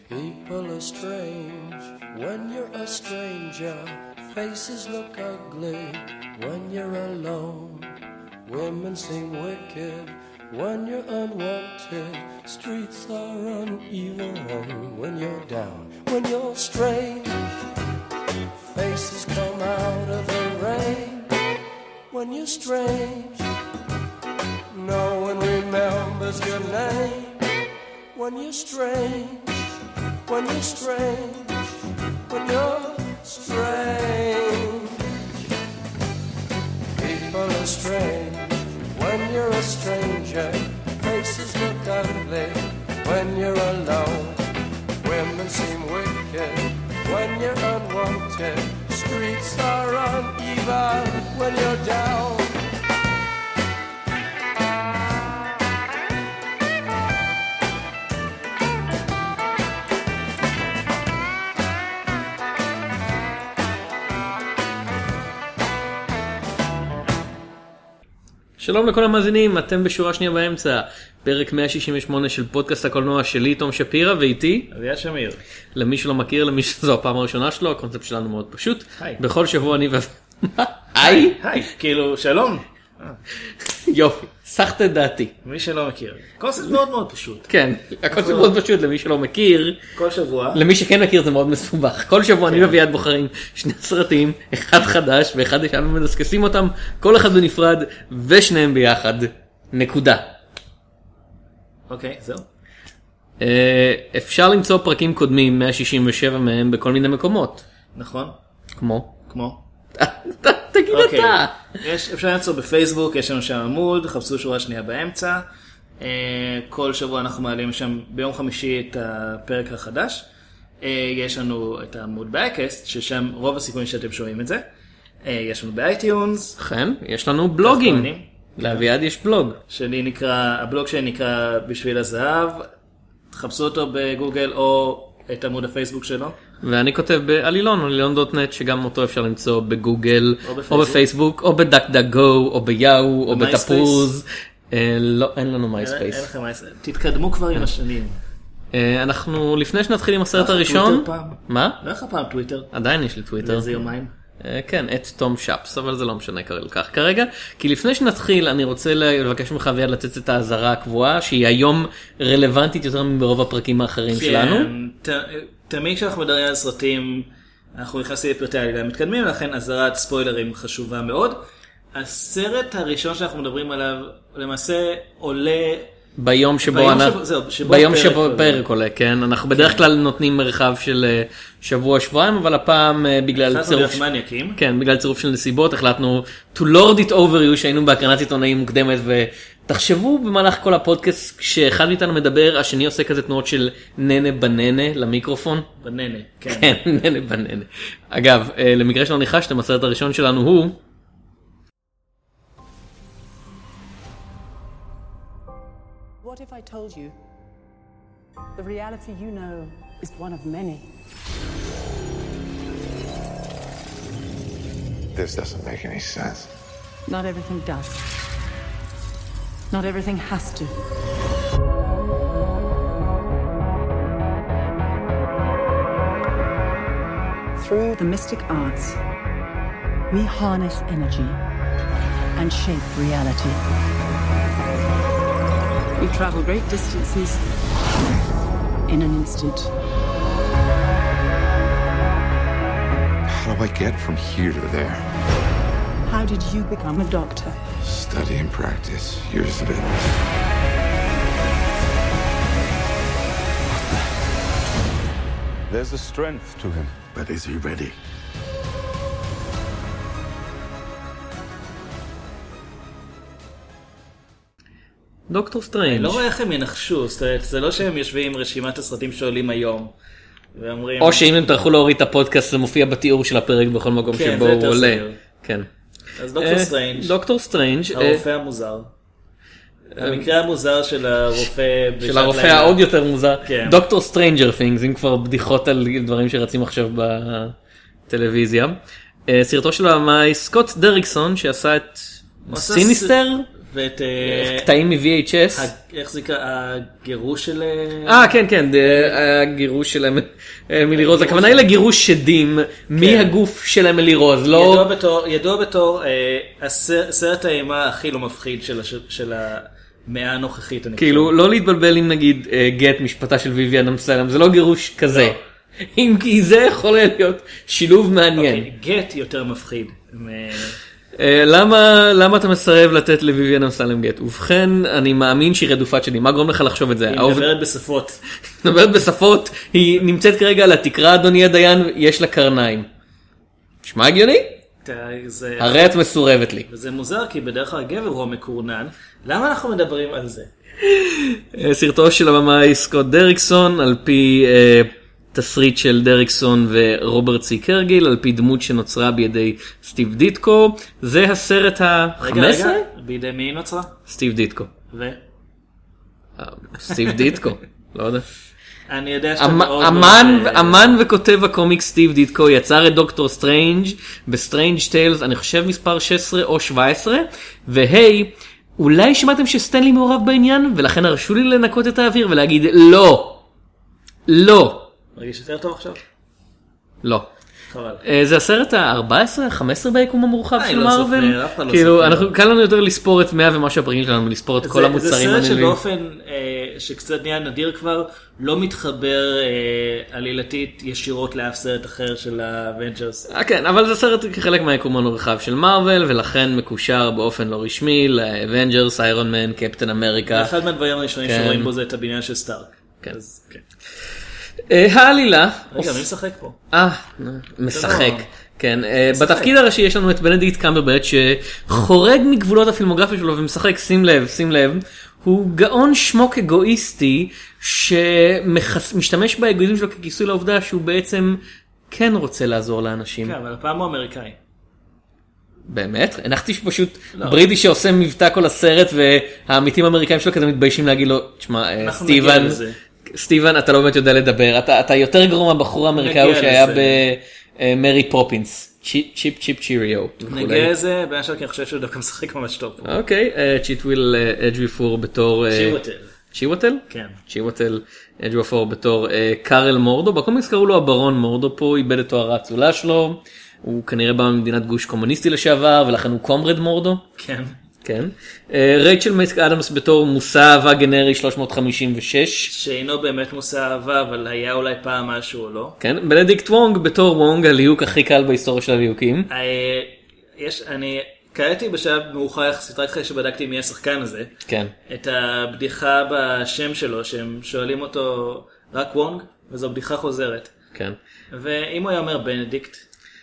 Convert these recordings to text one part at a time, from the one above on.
People are strange when you're a stranger. Faces look ugly when you're alone. Women seem wicked when you're unwanted. Streets are uneven when you're down. When you're strange, faces come out of the rain. When you're strange, no one remembers your name. When you're strange, when you're strange, when you're strange. People are strange when you're a stranger. Faces look ugly when you're alone. Women seem wicked when you're unwanted. Streets are uneven when you're down. שלום לכל המאזינים, אתם בשורה שנייה באמצע, פרק 168 של פודקאסט הקולנוע שלי, תום שפירא, ואיתי אביה שמיר. למי שלא מכיר, למי שזו הפעם הראשונה שלו, הקונספט שלנו מאוד פשוט. היי. בכל שבוע אני היי, כאילו שלום. יופי, סחת את דעתי. מי שלא מכיר. קונספט מאוד מאוד פשוט. כן, הקונספט מאוד פשוט למי שלא מכיר. כל שבוע. למי שכן מכיר זה מאוד מסובך. כל שבוע אני ואביעד בוחרים שני סרטים, אחד חדש ואחד ישנו מדסקסים אותם, כל אחד בנפרד ושניהם ביחד. נקודה. אוקיי, זהו. אפשר למצוא פרקים קודמים, 167 מהם, בכל מיני מקומות. נכון. כמו? תגיד אוקיי. אתה. אפשר למצוא בפייסבוק, יש לנו שם עמוד, חפשו שורה שנייה באמצע. כל שבוע אנחנו מעלים שם ביום חמישי את הפרק החדש. יש לנו את העמוד באקסט, ששם רוב הסיכויים שאתם שומעים את זה. יש לנו באייטיונס. כן, יש לנו בלוגים. לאביעד יש בלוג. הבלוג שלי נקרא בשביל הזהב. תחפשו אותו בגוגל או את עמוד הפייסבוק שלו. ואני כותב בעלילון, עלילון.נט, שגם אותו אפשר למצוא בגוגל, או בפייסבוק, או בדק-דק-גו, או ביאו, או בתפוז. לא, אין לנו מייספייס. אין לכם מייספייס. תתקדמו כבר עם השנים. אנחנו, לפני שנתחיל עם הסרט הראשון... מה? לא איך הפעם טוויטר? עדיין יש לי טוויטר. איזה יומיים? כן, את תום שפס, אבל זה לא משנה כך כרגע. כי לפני שנתחיל, אני רוצה לבקש ממך ויד לתת את ההזרה הקבועה, שהיא היום רלוונטית יותר מברוב הפרקים האחרים שלנו. תמיד כשאנחנו מדברים על סרטים, אנחנו נכנסים לפרטי העלילה מתקדמים, לכן הזרת ספוילרים חשובה מאוד. הסרט הראשון שאנחנו מדברים עליו, למעשה עולה... ביום שבו פרק עולה, כן. אנחנו בדרך כלל נותנים מרחב של שבוע-שבועיים, אבל הפעם בגלל צירוף של נסיבות, החלטנו to lord it over you, שהיינו בהקרנת עיתונאים מוקדמת, ותחשבו במהלך כל הפודקאסט, כשאחד מאיתנו מדבר, השני עושה כזה תנועות של ננה בננה למיקרופון. בננה, כן. כן, ננה בננה. אגב, למקרה שלא ניחשתם, הסרט הראשון שלנו הוא... What if I told you the reality you know is one of many? This doesn't make any sense. Not everything does. Not everything has to. Through the mystic arts, we harness energy and shape reality. We travel great distances in an instant. How do I get from here to there? How did you become a doctor? Study and practice, years of it. There's a strength to him, but is he ready? דוקטור סטרנג'. אני לא רואה איך הם ינחשו, זה לא שהם יושבים עם רשימת הסרטים שעולים היום ואומרים... או שאם הם תלכו להוריד את הפודקאסט זה מופיע בתיאור של הפרק בכל מקום שבו הוא עולה. כן. אז דוקטור סטרנג'. דוקטור סטרנג'. הרופא המוזר. המקרה המוזר של הרופא... של הרופא העוד יותר מוזר. דוקטור סטרנג'ר פינגס, אם כבר בדיחות על דברים שרצים עכשיו בטלוויזיה. סרטו של המאי סקוט דריקסון שעשה את סיניסטר. ואת... קטעים מ-VHS. איך זה נקרא? הגירוש של... כן, כן, הגירוש של אמילי רוז. הכוונה היא לגירוש שדים מהגוף של אמילי רוז. ידוע בתור סרט האימה הכי לא מפחיד של המאה הנוכחית. כאילו, לא להתבלבל עם נגיד גט משפטה של ויויאן אמסלם, זה לא גירוש כזה. אם כי זה יכול להיות שילוב מעניין. גט יותר מפחיד. למה אתה מסרב לתת לויויאן אמסלם גט? ובכן, אני מאמין שהיא רדופת שדים. מה גורם לך לחשוב את זה? היא מדברת בשפות. מדברת בשפות, היא נמצאת כרגע על התקרה, אדוני הדיין, יש לה קרניים. נשמע הגיוני? הרי את מסורבת לי. וזה מוזר, כי בדרך כלל הגבר הוא המקורנן. למה אנחנו מדברים על זה? סרטו של הבמאי סקוט דריקסון, על פי תסריט של דריקסון ורוברט סי קרגיל, על פי דמות שנוצרה בידי סטיב דיטקו. זה הסרט ה-15? רגע, בידי מי נוצרה? סטיב דיטקו. סטיב דיטקו, לא יודע. אני יודע שאתה מאוד... אמן וכותב הקומיק סטיב דיטקו יצר את דוקטור סטרנג' בסטרנג' טיילס, אני חושב מספר 16 או 17, והי, אולי שמעתם שסטנלי מעורב בעניין, ולכן הרשו לי לנקות את האוויר ולהגיד לא. לא. מרגיש יותר טוב עכשיו? לא. חבל. זה הסרט ה-14, ה-15 ביקום המורחב של מארוול. כאילו, קל לנו יותר לספור את 100 ומשהו הפרקים שלנו, לספור את כל המוצרים. זה סרט שבאופן שקצת נהיה נדיר כבר, לא מתחבר עלילתית ישירות לאף סרט אחר של האבנג'רס. כן, אבל זה סרט כחלק מהיקום המורחב של מארוול, ולכן מקושר באופן לא רשמי לאבנג'רס, איירון מן, קפטן אמריקה. אחד מהדברים הראשונים שרואים בו זה את הבניין של סטארק. כן. העלילה... רגע, מי משחק פה? משחק. כן, בתפקיד הראשי יש לנו את בנדיקט קמברבץ' שחורג מגבולות הפילמוגרפיה שלו ומשחק, שים לב, הוא גאון שמוק אגואיסטי שמשתמש באגואיזם שלו ככיסוי לעובדה שהוא בעצם כן רוצה לעזור לאנשים. כן, אבל הפעם הוא אמריקאי. באמת? הנחתי שפשוט בריטי שעושה מבטא כל הסרט והעמיתים האמריקאים שלו כזה מתביישים להגיד לו, תשמע, סטיבן, אתה לא באמת יודע לדבר, אתה יותר גרוע מהבחור האמריקאי שהיה במרי פופינס, צ'יפ צ'יריו. נגיע לזה, בין השאר כי אני חושב שהוא דווקא משחק ממש טוב. אוקיי, צ'יטוויל אג'וויפור בתור... צ'יווטל? כן. צ'יווטל אג'וויפור בתור קארל מורדו, בקומיקס קראו לו הברון מורדו, פה איבד את תואר האצולה שלו, הוא כנראה בא ממדינת גוש קומוניסטי לשעבר, ולכן הוא קומרד מורדו. כן. כן. רייצ'ל מקאדמס בתור מושא אהבה גנרי 356. שאינו באמת מושא אהבה, אבל היה אולי פעם משהו או לא. כן. בנדיקט וונג בתור וונג, הליהוק הכי קל בהיסטוריה של הליהוקים. אני קראתי בשלב מאוחר יחסית, רק אחרי שבדקתי מי השחקן הזה. כן. את הבדיחה בשם שלו, שהם שואלים אותו רק וונג, וזו בדיחה חוזרת. כן. ואם הוא היה אומר בנדיקט,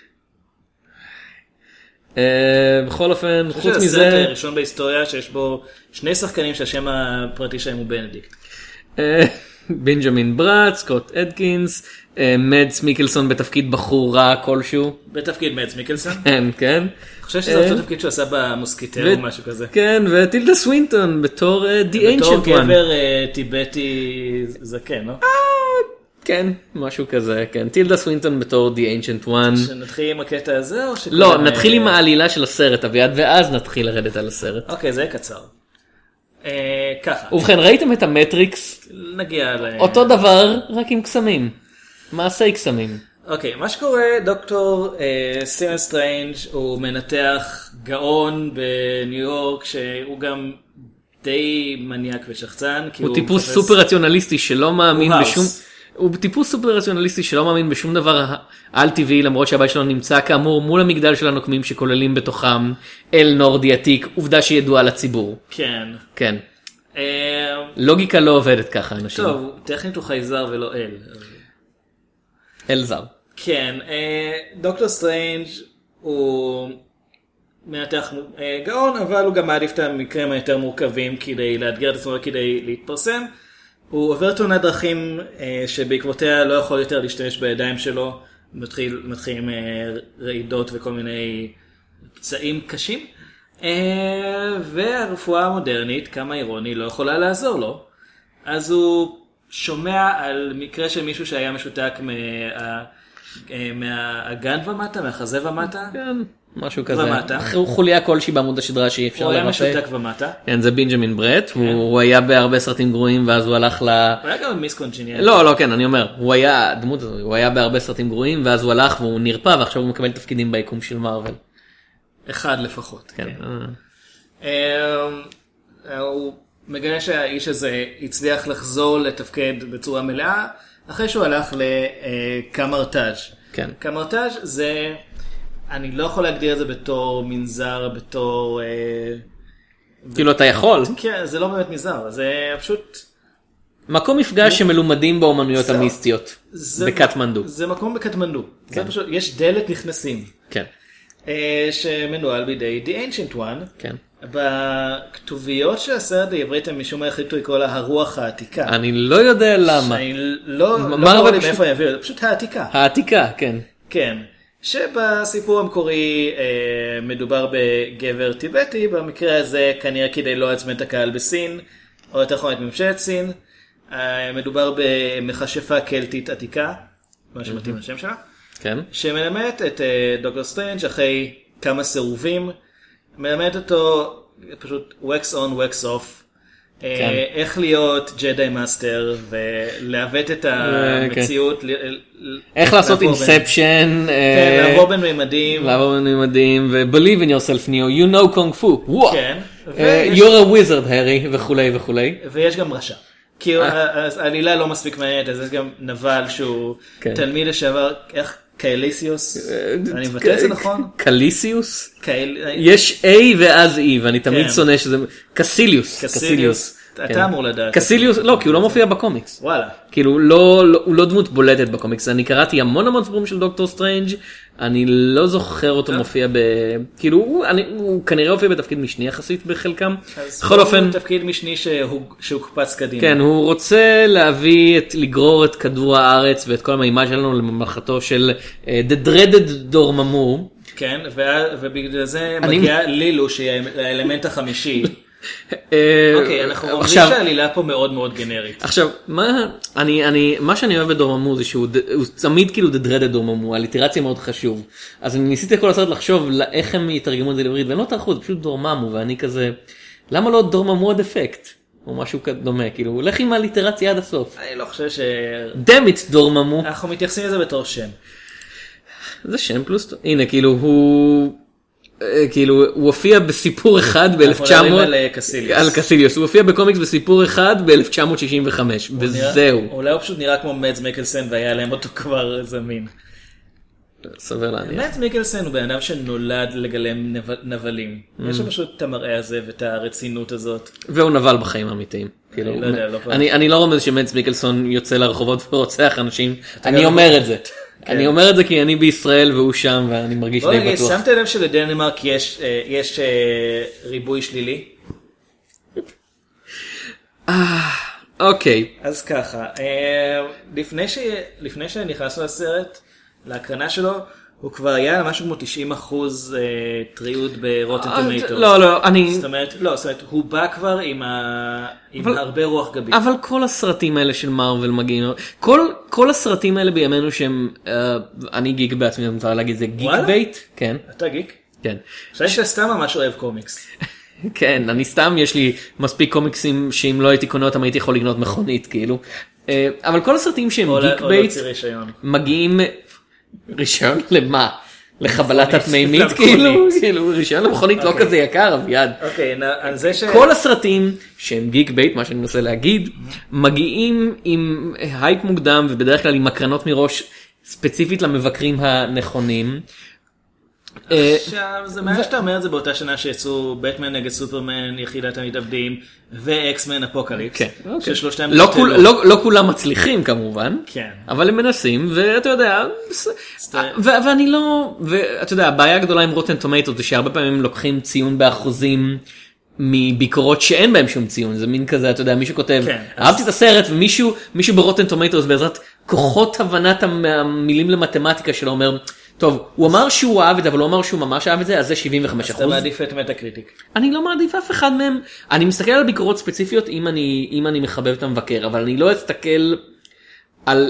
בכל אופן, חוץ מזה... זה הסרט הראשון בהיסטוריה שיש בו שני שחקנים שהשם הפרטי שלהם הוא בנדיקט. בנג'מין ברט, סקוט אדקינס, מדס מיקלסון בתפקיד בחור רע כלשהו. בתפקיד מדס מיקלסון? כן, כן. אני חושב שזה אותו תפקיד שהוא עשה במוסקיטר או משהו כזה. כן, וטילדה סווינטון בתור The Ancient One. בתור גבר טיבטי זקן, לא? כן, משהו כזה, כן. טילדה סווינטון בתור The Ancient One. שנתחיל עם הקטע הזה או שכולם... לא, נתחיל עם העלילה של הסרט, אביעד, ואז נתחיל לרדת על הסרט. אוקיי, זה קצר. ככה. ובכן, ראיתם את המטריקס? נגיע אותו דבר, רק עם קסמים. מעשי קסמים. אוקיי, מה שקורה, דוקטור סטיבן סטרנג' הוא מנתח גאון בניו יורק, שהוא גם די מניאק ושחצן. הוא טיפוס סופר רציונליסטי שלא מאמין בשום... הוא טיפוס סופר רציונליסטי שלא מאמין בשום דבר על טבעי, למרות שהבית שלנו נמצא כאמור מול המגדל של הנוקמים שכוללים בתוכם אל נורדי עתיק, עובדה שידועה לציבור. כן. כן. לוגיקה לא עובדת ככה, אנשים. טוב, טכנית הוא חייזר ולא אל. אל זר. כן, דוקטור סטרנג' הוא מנתח גאון, אבל הוא גם מעדיף את המקרים היותר מורכבים כדי לאתגר את עצמו וכדי להתפרסם. הוא עובר תאונת דרכים שבעקבותיה לא יכול יותר להשתמש בידיים שלו, מתחילים רעידות וכל מיני פצעים קשים, והרפואה המודרנית, כמה אירוני, לא יכולה לעזור לו. אז הוא שומע על מקרה של מישהו שהיה משותק מהאגן ומטה, מהחזה ומטה. כן, משהו כזה. ומטה. חוליה כלשהי בעמוד השדרה שאי אפשר לרפא. הוא היה משותק ומטה. כן, זה בנג'מין ברט, הוא היה בהרבה סרטים גרועים ואז הוא הלך הוא היה גם מיס קונג'יניאל. לא, כן, אני אומר, הוא היה בהרבה סרטים גרועים ואז הוא הלך והוא נרפא ועכשיו הוא מקבל תפקידים ביקום של מארוול. אחד לפחות. כן. הוא מגלה שהאיש הזה הצליח לחזור לתפקד בצורה מלאה, אחרי שהוא הלך לקמרטאז'. כן. קמרטאז' זה, אני לא יכול להגדיר את זה בתור מנזר, בתור... כאילו אתה יכול. כן, זה לא באמת מנזר, זה פשוט... מקום מפגש שמלומדים באומנויות המיסטיות. בקטמנדו. זה מקום בקטמנדו. זה פשוט, יש דלת נכנסים. כן. שמנוהל בידי The Ancient One. כן. בכתוביות של הסרט העברית הם משום מה החליטו לקרוא לה הרוח העתיקה. אני לא יודע למה. אני לא ברור לי מאיפה אני אעביר, זה פשוט העתיקה. העתיקה, כן. כן. שבסיפור המקורי מדובר בגבר טיבטי, במקרה הזה כנראה כדי לא לעצבן את הקהל בסין, או יותר נכון את ממשלת סין. מדובר במכשפה קלטית עתיקה, מה שמתאים לשם שלה. כן. שמלמדת את דוקטור סטרנג' אחרי כמה סירובים, מלמדת אותו פשוט wax on wax off, איך להיות ג'די מאסטר ולעוות את המציאות, איך לעשות אינספשן, לעבור בין מימדים, ו-believe in yourself Neo, you know kung fu, you're a wizard Harry וכולי וכולי. ויש גם רשע. כי העלילה לא מספיק מעניינת, אז יש גם נבל שהוא תלמיד לשעבר, איך? קייליסיוס? אני מבטא את זה נכון? קליסיוס? יש A ואז E, ואני תמיד שונא שזה... קסיליוס. אתה אמור לדעת. קסיליוס, לא, כי הוא לא מופיע בקומיקס. וואלה. כאילו, הוא לא דמות בולטת בקומיקס. אני קראתי המון סיפורים של דוקטור סטרנג', אני לא זוכר אותו מופיע ב... כאילו, הוא כנראה הופיע בתפקיד משני יחסית בחלקם. בכל אופן... תפקיד משני שהוא קפץ קדימה. כן, הוא רוצה לגרור את כדור הארץ ואת כל המימד שלנו לממלכתו של The Dreaded דורממו. כן, ובגלל זה מגיע לילו, שהיא האלמנט החמישי. אוקיי, אנחנו אומרים שהעלילה פה מאוד מאוד גנרית. עכשיו, מה שאני אוהב בדורממו זה שהוא תמיד כאילו The Dreaded דורממו, הליטרציה מאוד חשוב. אז אני ניסיתי כל הסרט לחשוב איך הם יתרגמו את זה לעברית, והם לא תרחו, זה פשוט דורממו, ואני כזה, למה לא דורממו עד אפקט? או משהו דומה, כאילו, לך עם הליטרציה עד הסוף. אני לא חושב דמיט דורממו. אנחנו מתייחסים לזה בתור שם. זה שם פלוס, הנה, כאילו, הוא הופיע בסיפור אחד ב-1900, על קסיליוס, הוא הופיע בקומיקס בסיפור אחד ב-1965, וזהו. אולי הוא פשוט נראה כמו מדס מיקלסן, והיה להם אותו כבר זמין. סבר להניח. מדס מיקלסן הוא בן אדם שנולד לגלם נבלים. יש לו פשוט את המראה הזה ואת הרצינות הזאת. והוא נבל בחיים האמיתיים. אני לא רומז שמדס מיקלסון יוצא לרחובות ורוצח אנשים, אני אומר את זה. אני אומר את זה כי אני בישראל והוא שם ואני מרגיש די בטוח. שמת לב שלדנמרק יש ריבוי שלילי? אוקיי. אז ככה, לפני שנכנסנו לסרט, להקרנה שלו, הוא כבר היה משהו כמו 90% טריות ברוטן טומטוס. לא, אני... זאת אומרת, הוא בא כבר עם הרבה רוח גבית. אבל כל הסרטים האלה של מארוול מגיעים, כל הסרטים האלה בימינו שהם, אני גיק בעצמי, אני רוצה להגיד, זה גיק בייט? כן. אתה גיק? כן. חושב שאתה סתם ממש אוהב קומיקס. כן, אני סתם, יש לי מספיק קומיקסים שאם לא הייתי קונה אותם הייתי יכול לקנות מכונית, כאילו. אבל כל הסרטים שהם גיק בייט מגיעים... רישיון למה? לחבלת התמימית כאילו? רישיון למכונית לא כזה יקר, אביעד. כל הסרטים שהם גיק בייט, מה שאני מנסה להגיד, מגיעים עם הייפ מוקדם ובדרך כלל עם הקרנות מראש ספציפית למבקרים הנכונים. עכשיו, זה מה שאתה אומר את זה באותה שנה שיצאו בטמן נגד סופרמן, יחידת המתאבדים ואקסמן אפוקליפס. לא כולם מצליחים כמובן, אבל הם מנסים, ואתה יודע, ואני לא, ואתה יודע, הבעיה הגדולה עם רוטן טומטוס זה שהרבה פעמים לוקחים ציון באחוזים מביקורות שאין בהם שום ציון, זה מין כזה, אתה יודע, מישהו כותב, אהבתי את הסרט, ומישהו ברוטן טומטוס בעזרת כוחות הבנת המילים למתמטיקה שלו אומר, טוב, הוא אמר שהוא אהב את זה, אבל הוא אמר שהוא ממש אהב את זה, אז זה 75%. אז אתה מעדיף את מטה-קריטיק. אני לא מעדיף אף אחד מהם. אני מסתכל על ביקורות ספציפיות אם אני מחבב את המבקר, אבל אני לא אסתכל על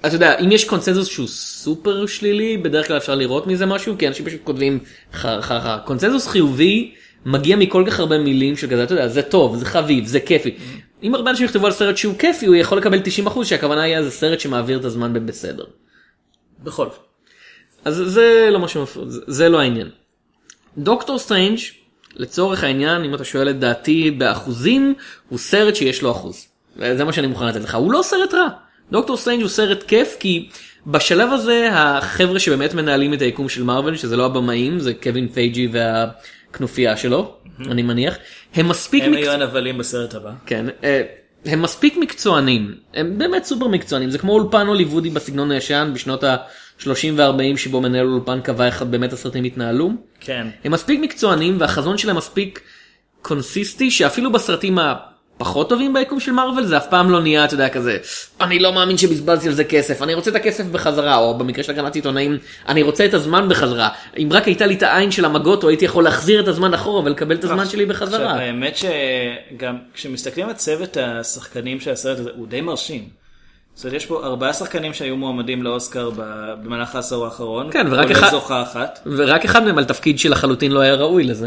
אתה יודע, אם יש קונצנזוס שהוא סופר שלילי, בדרך כלל אפשר לראות מזה משהו, כי אנשים פשוט כותבים חרחר. קונצנזוס חיובי מגיע מכל כך הרבה מילים של כזה, אתה יודע, זה טוב, זה חביב, זה כיפי. אם הרבה אנשים יכתבו על סרט שהוא כיפי, הוא יכול לקבל 90%, שהכוונה היה זה סרט שמעביר את הזמן בסדר. בכל. אז זה לא משהו מפריע, זה לא העניין. דוקטור סטרנג' לצורך העניין, אם אתה שואל את דעתי באחוזים, הוא סרט שיש לו אחוז. זה מה שאני מוכן לתת לך. הוא לא סרט רע. דוקטור סטרנג' הוא סרט כיף, כי בשלב הזה החבר'ה שבאמת מנהלים את היקום של מארוול, שזה לא הבמאים, זה קווין פייג'י והכנופיה שלו, אני מניח. הם מספיק... הם היו הנבלים בסרט הבא. כן. הם מספיק מקצוענים. הם באמת סופר מקצוענים. זה כמו אולפן הוליוודי בסגנון הישן, בשנות ה-30 ו-40, שבו מנהל אולפן קבע איך באמת הסרטים התנהלו. כן. הם מספיק מקצוענים, והחזון שלהם מספיק קונסיסטי, שאפילו בסרטים הפחות טובים ביקום של מארוול, זה אף פעם לא נהיה, אתה יודע, כזה, אני לא מאמין שבזבזתי על זה כסף, אני רוצה את הכסף בחזרה, או במקרה של הגנת עיתונאים, אני רוצה את הזמן בחזרה. אם רק הייתה לי את העין של המגות, או הייתי יכול להחזיר את הזמן אחורה, ולקבל את הזמן שלי בחזרה. עכשיו, האמת שגם כשמסתכלים על צוות השחקנים של הסרט הזה, הוא די מרשים. זאת אומרת, יש פה 4 שחקנים שהיו מועמדים לאוסקר במהלך העשור האחרון. כן, ורק אחד מהם על תפקיד שלחלוטין לא היה ראוי לזה.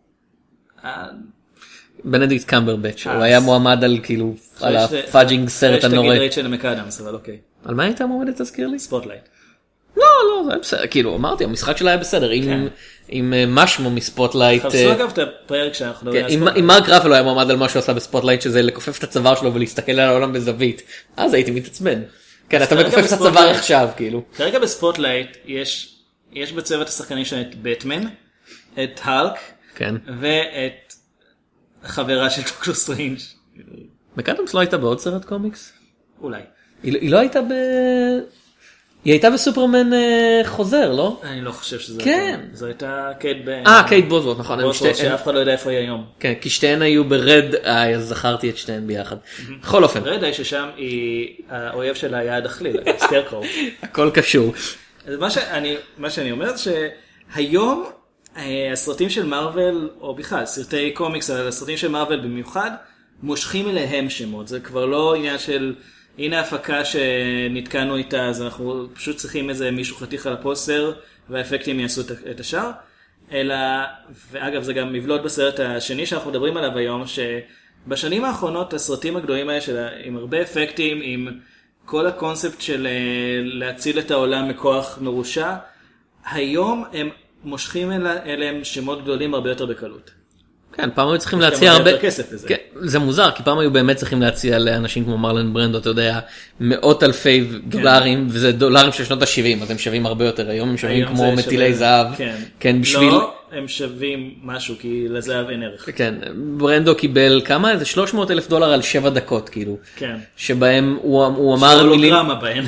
בנדיקט קמברבץ', הוא היה מועמד על כאילו, על הפאג'ינג סרט הנורא. יש תגיד רייצ'ל מקאדמס, אבל אוקיי. על מה הייתה מועמדת, תזכיר לי? ספוטלייט. לא, זה היה בסדר, כאילו, אמרתי, המשחק שלה היה בסדר, עם משמו מספוטלייט. חפשו אגב את הפרק שאנחנו מדברים על ספוטלייט. אם מרק רפל היה מועמד על מה שהוא עשה בספוטלייט, שזה לכופף את הצוואר שלו ולהסתכל על העולם בזווית, אז הייתי מתעצבן. כן, אתה מכופף את הצוואר עכשיו, כאילו. כרגע בספוטלייט יש בצוות השחקנים שלנו את בטמן, את הלק, ואת חברה של דוקטור סטרנג'. מקאדמס לא הייתה בעוד סרט קומיקס? אולי. היא לא הייתה היא הייתה בסופרמן חוזר, לא? אני לא חושב שזה... כן. זו הייתה קייט קייט בוזוורט, נכון. בוזוורט שאף אחד לא יודע איפה היא היום. כן, כי שתיהן היו ברד איי, אז זכרתי את שתיהן ביחד. בכל אופן. רד איי ששם היא, האויב שלה היה הדחליל, סקרקרו. הכל קשור. מה שאני אומר זה שהיום הסרטים של מארוול, או בכלל, סרטי קומיקס, הסרטים של מארוול במיוחד, מושכים אליהם שמות. זה כבר לא עניין של... הנה ההפקה שנתקענו איתה, אז אנחנו פשוט צריכים איזה מישהו חתיך על הפוסטר, והאפקטים יעשו את השאר. אלא, ואגב זה גם מבלוט בסרט השני שאנחנו מדברים עליו היום, שבשנים האחרונות הסרטים הגדולים האלה עם הרבה אפקטים, עם כל הקונספט של להציל את העולם מכוח מרושע, היום הם מושכים אליהם שמות גדולים הרבה יותר בקלות. כן, פעם היו צריכים להציע הרבה... כן, זה מוזר, כי פעם היו באמת צריכים להציע לאנשים כמו מרלן ברנדו, אתה יודע, מאות אלפי דולרים, וזה דולרים של שנות ה-70, אז הם שווים הרבה יותר. היום הם שווים כמו מטילי זהב. כן, בשביל... לא, הם שווים משהו, כי לזהב אין ערך. כן, ברנדו קיבל כמה? איזה $300,000 על 7 דקות, כאילו. כן. שבהם הוא אמר מילים... שהולוגרמה בהן.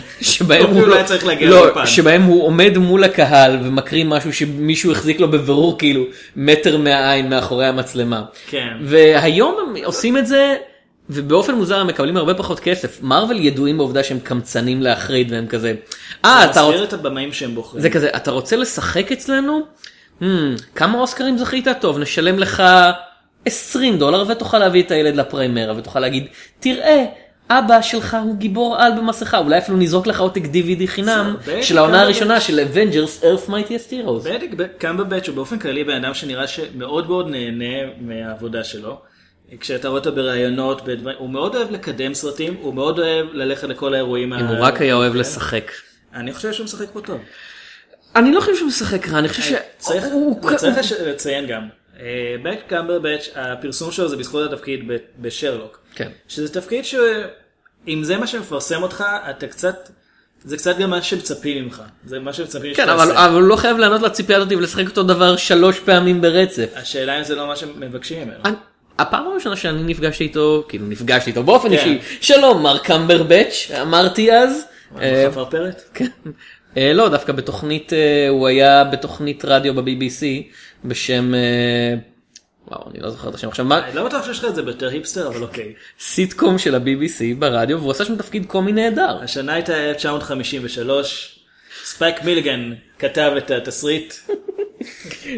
שבהם הוא עומד מול הקהל ומקריא משהו שמישהו החזיק לו בבירור, כאילו, מטר מהעין מאחורי המצלמה. כן. והיום הם עושים את זה, ובאופן מוזר הם מקבלים הרבה פחות כסף. מארוול ידועים בעובדה שהם קמצנים להחריד, והם כזה... אתה רוצה... את הבמאים שהם בוחרים. זה כזה, אתה רוצה לשחק אצלנו? כמה אוסקרים זכית? טוב, נשלם לך $20 ותוכל להביא את הילד לפריימרה ותוכל להגיד, תראה, אבא שלך הוא גיבור על במסכה, אולי אפילו נזרוק לך עותק DVD חינם של העונה הראשונה של Avengers Earth Mightiest Heroes. קמברבץ' הוא באופן כללי בן אדם שנראה שמאוד מאוד נהנה מהעבודה שלו. כשאתה רואה אותו ברעיונות, הוא מאוד אוהב לקדם סרטים, הוא מאוד אוהב ללכת לכל האירועים. אם הוא רק היה אוהב לשחק. אני חושב שהוא משחק פה טוב. אני לא חושב שהוא משחק רע, אני חושב ש... צריך לציין גם. בק קמברבץ', הפרסום שלו זה בזכות התפקיד בשרלוק. כן. שזה תפקיד שאם זה מה שמפרסם אותך, אתה קצת... זה קצת גם מה שמצפים ממך. זה מה שמצפים כן, אבל הוא לא חייב לענות לציפייה הזאת ולשחק אותו דבר 3 פעמים ברצף. השאלה אם זה לא מה שמבקשים ממנו. הפעם הראשונה שאני נפגשתי איתו, כאילו נפגשתי איתו באופן אישי, שלום מר קמברבץ', אמרתי אז. חפרפרת? כן. לא, דווקא בתוכנית, הוא היה בתוכנית רדיו ב-BBC בשם, וואו, אני לא זוכר את השם עכשיו. אני לא בטוח שיש לך את זה ביותר היפסטר, אבל אוקיי. סיטקום של ה-BBC ברדיו, והוא עושה שם תפקיד קומי נהדר. השנה הייתה 1953, ספייק מיליגן כתב את התסריט.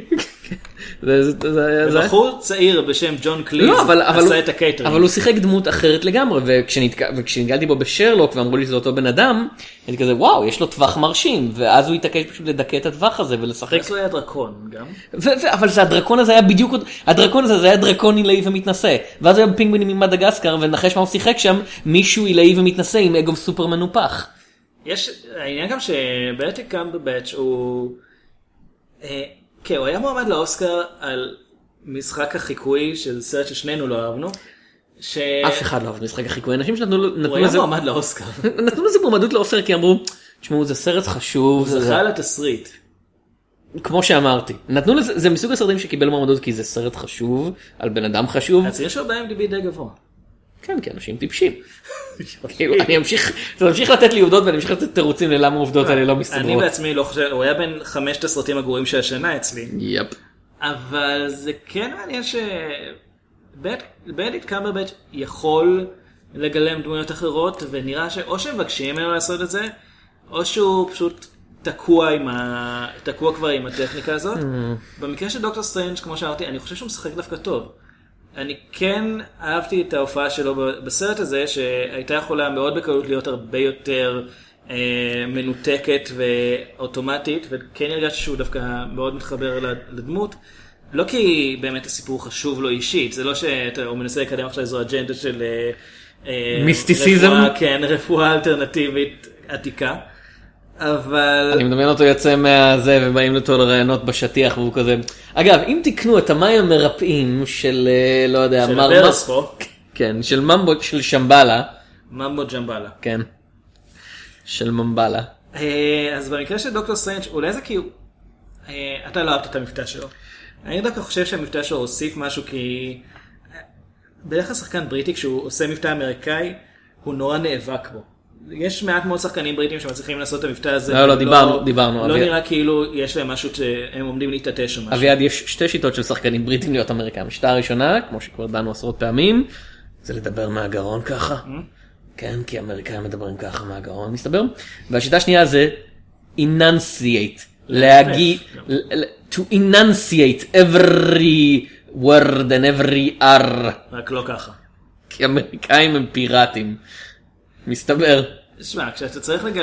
בחור צעיר בשם ג'ון קליז עשה את הקייטרינג. אבל הוא שיחק דמות אחרת לגמרי, וכשנגלתי בו בשרלוק ואמרו לי שזה אותו בן אדם, הייתי כזה וואו, יש לו טווח מרשים, ואז הוא התעקש פשוט לדכא את הטווח הזה ולשחק. אז הוא היה דרקון גם. אבל הדרקון הזה היה בדיוק, הדרקון הזה היה דרקון עילאי ומתנשא, ואז היה פינגווינים ממדגסקר, ונחש מה הוא שיחק שם, מישהו עילאי ומתנשא עם אגו סופר מנופח. העניין גם שבנדיקט קמברבץ' הוא היה מועמד לאוסקר על משחק החיקוי של סרט ששנינו לא אהבנו. אף אחד לא אהב משחק החיקוי, אנשים שנתנו הוא היה מועמד לאוסקר. נתנו לזה מועמדות לאוסקר כי אמרו, תשמעו זה סרט חשוב. הוא זכה על התסריט. כמו שאמרתי, נתנו לזה, זה מסוג הסרטים שקיבל מועמדות כי זה סרט חשוב, על בן אדם חשוב. אז יש לו ב-IMDb די גבוה. כן, כי אנשים טיפשים. כאילו, אני אמשיך לתת לי עובדות ואני אמשיך לתת תירוצים ללמה העובדות האלה לא מסתדרות. אני בעצמי לא חושב, הוא היה בין 5 הסרטים הגרועים של השנה אצלי. יפ. אבל זה כן מעניין שבנדיקט קמברבץ' יכול לגלם דמויות אחרות, ונראה שאו שהם מבקשים ממנו לעשות את זה, או שהוא פשוט תקוע כבר עם הטכניקה הזאת. במקרה של דוקטור סטרנג' כמו שאמרתי, אני חושב שהוא משחק דווקא טוב. אני כן אהבתי את ההופעה שלו בסרט הזה, שהייתה יכולה מאוד בקלות להיות הרבה יותר מנותקת ואוטומטית, וכן הרגשתי שהוא דווקא מאוד מתחבר לדמות. לא כי באמת הסיפור חשוב לו אישית, זה לא שהוא מנסה לקדם עכשיו איזו אג'נדה של מיסטיסיזם. רפואה אלטרנטיבית עתיקה. אבל אני מדמיין אותו יוצא מהזה ובאים לו לרעיונות בשטיח והוא כזה. אגב, אם תקנו את המים המרפאים של לא יודע, של הברס פה. כן, של ממבו, של שמבלה. ממבו ג'מבלה. כן. של ממבלה. אז במקרה של דוקטור סטרנג' אולי זה כי אתה לא אהבת את המבטא שלו. אני דווקא חושב שהמבטא שלו הוסיף משהו כי בדרך כלל שחקן בריטי כשהוא עושה מבטא אמריקאי הוא נורא נאבק בו. יש מעט מאוד שחקנים בריטים שמצליחים לעשות את המבטא הזה. לא, דיברנו. לא נראה כאילו יש להם משהו שהם עומדים להתעטש או משהו. אביעד, יש שתי שיטות של שחקנים בריטים להיות אמריקאים. השיטה הראשונה, כמו שכבר דנו עשרות פעמים, זה לדבר מהגרון ככה. כן, כי אמריקאים מדברים ככה מהגרון, מסתבר. והשיטה השנייה זה enunciate. להגיד, to enunciate every word and every R. רק לא ככה. כי אמריקאים הם פיראטים. מסתבר. תשמע, כשאתה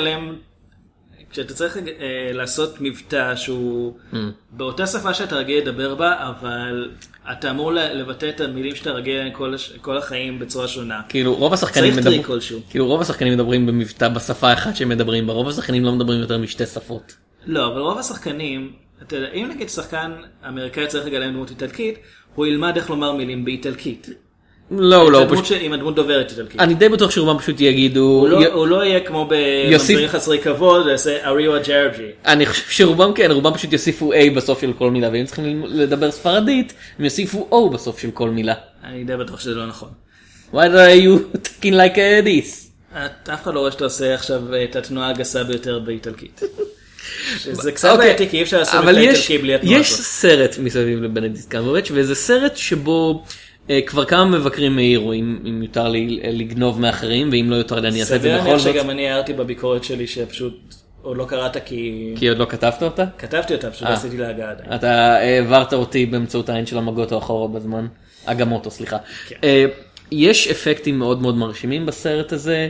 צריך לעשות מבטא שהוא באותה שפה שאתה רגיל לדבר בה, אבל אתה אמור לבטא את המילים שאתה רגיל כל החיים בצורה שונה. כאילו רוב השחקנים מדברים במבטא בשפה אחת שהם מדברים בה, רוב השחקנים לא מדברים יותר משתי שפות. לא, אבל רוב השחקנים, אם נגיד שחקן אמריקאי צריך לגלם דמות איטלקית, הוא ילמד איך לומר מילים באיטלקית. לא, אם הדמות דוברת איטלקית. אני די בטוח שרובם פשוט יגידו... הוא לא יהיה כמו בממזרים חסרי כבוד, יעשה אריו הג'רג'י. אני חושב שרובם כן, רובם פשוט יוסיפו A בסוף של כל מילה, ואם צריכים לדבר ספרדית, הם יוסיפו O בסוף של כל מילה. אני די בטוח שזה לא נכון. Why are you talking like this? אף אחד לא רואה שאתה עושה עכשיו את התנועה הגסה ביותר באיטלקית. זה קצת בעייתי, כי אי אפשר לעשות את האיטלקי בלי התנועה הזאת. יש סרט מסביב לבנדיקט קמברבץ' וזה סרט שבו כבר כמה מבקרים העירו, אם יותר לי לגנוב מאחרים, ואם לא יותר אני אעשה את זה בכל זאת. שגם אני הערתי בביקורת שלי שפשוט עוד לא קראת כי עוד לא כתבת אותה? כתבתי אותה, פשוט עשיתי להגעה עדיין. אתה העברת אותי באמצעות העין של המגוטו אחורה בזמן, אגמוטו, סליחה. יש אפקטים מאוד מאוד מרשימים בסרט הזה,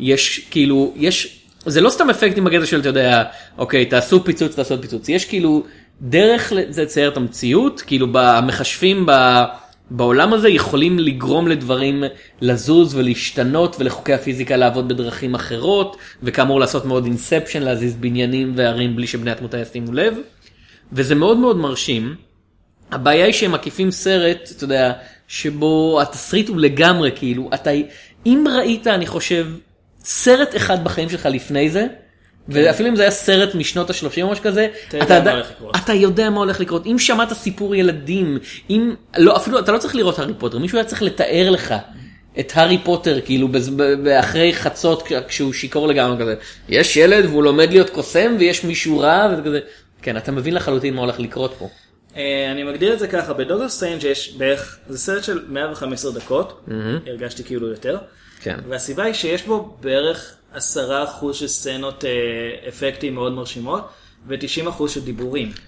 זה לא סתם אפקטים בגדר של, אתה יודע, אוקיי, תעשו פיצוץ, יש כאילו דרך לצייר את המציאות, כאילו המחשבים בעולם הזה יכולים לגרום לדברים לזוז ולהשתנות ולחוקי הפיזיקה לעבוד בדרכים אחרות, וכאמור לעשות מאוד אינספשן, להזיז בניינים וערים בלי שבני התמותה ישימו לב, וזה מאוד מאוד מרשים. הבעיה היא שהם מקיפים סרט, אתה יודע, שבו התסריט הוא לגמרי כאילו, אם ראית, אני חושב, סרט אחד בחיים שלך לפני זה, ואפילו אם זה היה סרט משנות ה-30 או משהו כזה, אתה יודע מה הולך לקרות. אם שמעת סיפור ילדים, אפילו אתה לא צריך לראות הארי פוטר, מישהו היה צריך לתאר לך את הארי פוטר, כאילו אחרי חצות כשהוא שיקור לגמרי כזה. יש ילד והוא לומד להיות קוסם ויש מישהו רע וכזה. כן, אתה מבין לחלוטין מה הולך לקרות פה. אני מגדיר את זה ככה, בדוקטור סטרנג' יש בערך, זה סרט של 115 דקות, הרגשתי כאילו יותר, והסיבה היא שיש בו בערך 10% של סצנות אפקטים מאוד מרשימות, ו90% של דיבורים.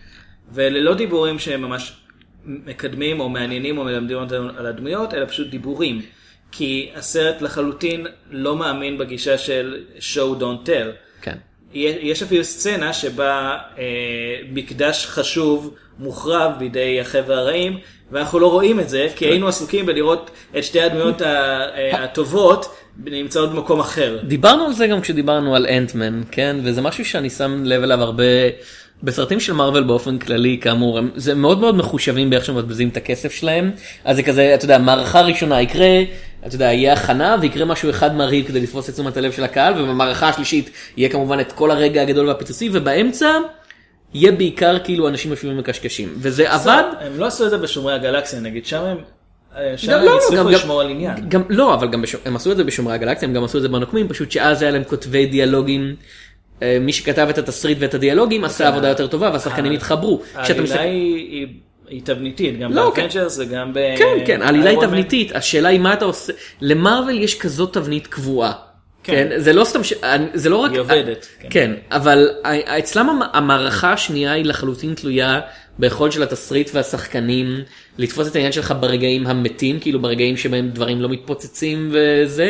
וללא דיבורים שהם ממש מקדמים או מעניינים או מלמדים אותנו על הדמויות, אלא פשוט דיבורים. כי הסרט לחלוטין לא מאמין בגישה של show don't tell. כן. יש אפילו סצנה שבה מקדש חשוב מוחרב בידי החבר'ה הרעים, ואנחנו לא רואים את זה, כי היינו עסוקים בלראות את שתי הדמויות הטובות נמצאות במקום אחר. דיברנו על זה גם כשדיברנו על אנטמן, כן? וזה משהו שאני שם לב אליו הרבה בסרטים של מארוול באופן כללי, כאמור, זה מאוד מאוד מחושבים באיך שמבזבזים את הכסף שלהם. אז זה כזה, אתה יודע, מערכה ראשונה יקרה, אתה יודע, יהיה הכנה ויקרה משהו אחד מרהיב כדי לתפוס את תשומת הלב של הקהל, ובמערכה השלישית יהיה כמובן את כל הרגע הגדול והפיצוצי, ובאמצע יהיה בעיקר כאילו אנשים יושבים מקשקשים. וזה עבד. הם לא עשו את זה בשומרי הגלקסיה, נגיד, שם הם הצליחו לשמור על עניין. לא, אבל גם הם עשו את זה בשומרי הגלקסיה, הם גם עשו את זה בנוקמים, פשוט שאז היה להם כותבי דיאלוגים, מי שכתב את התסריט ואת הדיאלוגים עשה עבודה יותר טובה, והשחקנים התחברו. העלילה היא תבניתית, גם באבנג'רס וגם ב... כן, העלילה היא תבניתית. השאלה היא מה אתה עושה. למרוול יש כזאת תבנית קבועה. כן, זה לא סתם, זה לא רק... היא עובדת. כן, אבל אצלם המערכה השנייה היא לחלוטין תלויה ביכולת של התסריט והשחקנים לתפוס את העניין שלך ברגעים המתים, כאילו ברגעים שבהם דברים לא מתפוצצים וזה.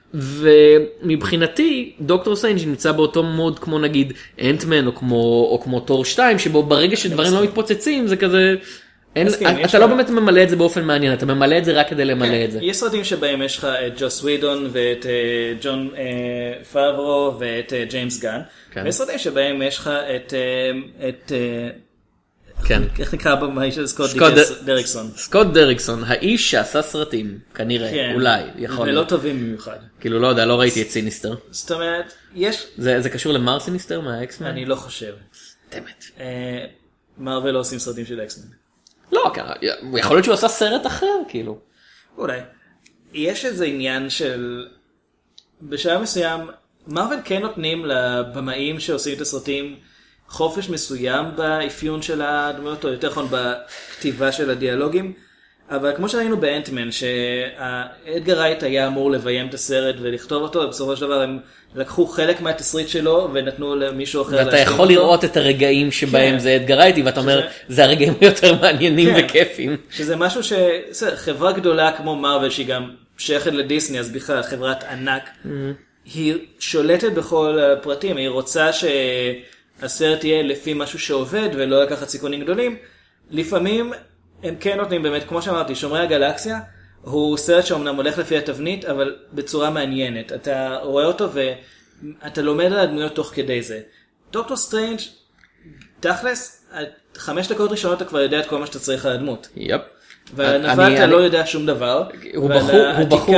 ומבחינתי דוקטור סטרנג' נמצא באותו מוד כמו נגיד אנטמן או כמו תור 2, שבו ברגע שדברים לא מתפוצצים זה כזה, אתה לא באמת ממלא את זה באופן מעניין, אתה ממלא את זה רק כדי למלא את זה. יש סרטים שבהם יש לך את ג'וס ווידון ואת ג'ון פאברו ואת ג'יימס גן, ויש סרטים שבהם יש לך את איך נקרא במאי של סקוט דריקסון? סקוט דריקסון, האיש שעשה סרטים, כנראה, אולי, יכול להיות. ולא טובים במיוחד. כאילו לא יודע, לא ראיתי את סיניסטר. זאת אומרת, יש... זה קשור למר סיניסטר מהאקסמן? אני לא חושב. באמת. מארוול לא עושים סרטים של אקסמן. לא, יכול להיות שהוא עשה סרט אחר, כאילו. אולי. יש איזה עניין של... בשלב מסוים, מארוול כן נותנים לבמאים שעושים את הסרטים חופש מסוים באפיון של הדמויות, או יותר נכון בכתיבה של הדיאלוגים, אבל כמו שראינו באנטמן, שאדגר רייט היה אמור לביים את הסרט ולכתוב אותו, ובסופו של דבר הם לקחו חלק מהתסריט שלו ונתנו למישהו אחר ואתה יכול לראות את הרגעים שבהם זה אדגר רייט, ואתה אומר, זה הרגעים יותר מעניינים וכיפים. שזה משהו שחברה גדולה כמו מארוול, שהיא גם שייכת לדיסני, אז בכלל חברת ענק, היא שולטת בכל הפרטים, היא רוצה הסרט יהיה לפי משהו שעובד ולא לקחת סיכונים גדולים. לפעמים הם כן נותנים באמת, כמו שאמרתי, שומרי הגלקסיה הוא סרט שאומנם הולך לפי התבנית, אבל בצורה מעניינת. אתה רואה אותו ואתה לומד על הדמויות תוך כדי זה. דוקטור סטרנג' תכלס, 5 דקות ראשונות אתה כבר יודע את כל מה שאתה צריך על הדמות. יפ. והנבל אתה לא יודע שום דבר. הוא בחור.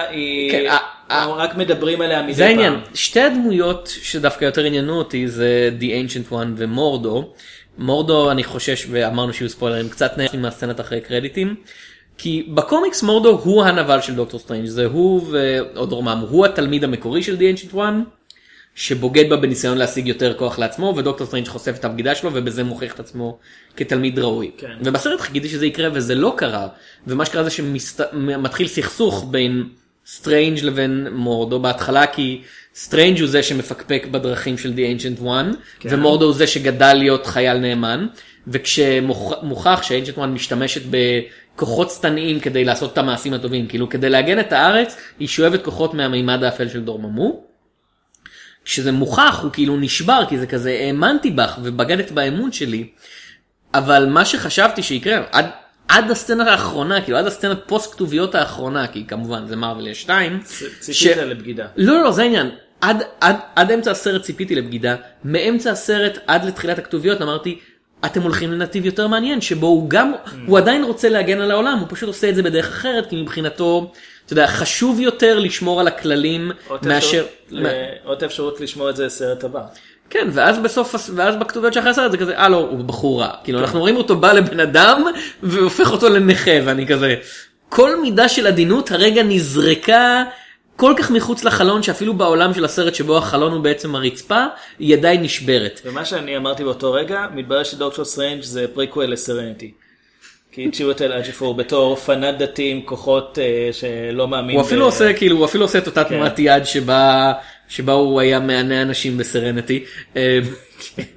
רק מדברים עליה מדי פעם. זה העניין. שתי הדמויות שדווקא יותר עניינו אותי זה The Ancient One ומורדו. מורדו אני חושש, ואמרנו שיהיו ספוילרים, קצת נעשים מהסצנת אחרי קרדיטים. כי בקומיקס מורדו הוא הנבל של דוקטור סטרנג', זה הוא ועוד רומם. הוא התלמיד המקורי של The Ancient One, שבוגד בה בניסיון להשיג יותר כוח לעצמו, ודוקטור סטרנג' חושף את הבגידה שלו, ובזה מוכיח את עצמו כתלמיד ראוי. כן. ובסרט חיכיתי שזה יקרה, וזה לא קרה. ומה שקרה זה שמתחיל סכסוך בין סטרנג' לבין מורדו בהתחלה, כי סטרנג' הוא זה שמפקפק בדרכים של The Ancient One, כן. ומורדו הוא זה שגדל להיות חייל נאמן, וכשמוכח ש-Ancient One משתמשת בכוחות סטניים כדי לעשות את המעשים הטובים, כאילו כדי להגן את הארץ, היא שואבת כוחות מהמימד האפל של דורממו, כשזה מוכח הוא כאילו נשבר, כי זה כזה האמנתי בך ובגדת באמון שלי, אבל מה שחשבתי שיקרה, עד הסצנה האחרונה, כאילו עד הסצנת פוסט כתוביות האחרונה, כי כמובן זה מארוול 2. ציפית לבגידה. לא, זה העניין. עד אמצע הסרט ציפיתי לבגידה, מאמצע הסרט עד לתחילת הכתוביות אמרתי, אתם הולכים לנתיב יותר מעניין, שבו הוא עדיין רוצה להגן על העולם, הוא פשוט עושה את זה בדרך אחרת, כי מבחינתו, אתה יודע, חשוב יותר לשמור על הכללים מאשר... עוד אפשרות לשמור את זה סרט הבא. כן, ואז בכתוביות שאחרי הסרט זה כזה, לא, הוא בחור רע. כאילו, אנחנו רואים אותו בא לבן אדם, והופך אותו לנכה, ואני כזה, כל מידה של עדינות הרגע נזרקה כל כך מחוץ לחלון, שאפילו בעולם של הסרט שבו החלון הוא בעצם הרצפה, היא עדיין נשברת. ומה שאני אמרתי באותו רגע, מתברר שדוקטור סטרנג' זה פריקוול לסרניטי. כי צ'יווטל אג'פור בתור פנאט דתי עם כוחות שלא מאמין. הוא אפילו עושה את אותה תנועת יד שבה הוא היה מענה אנשים בסרניטי.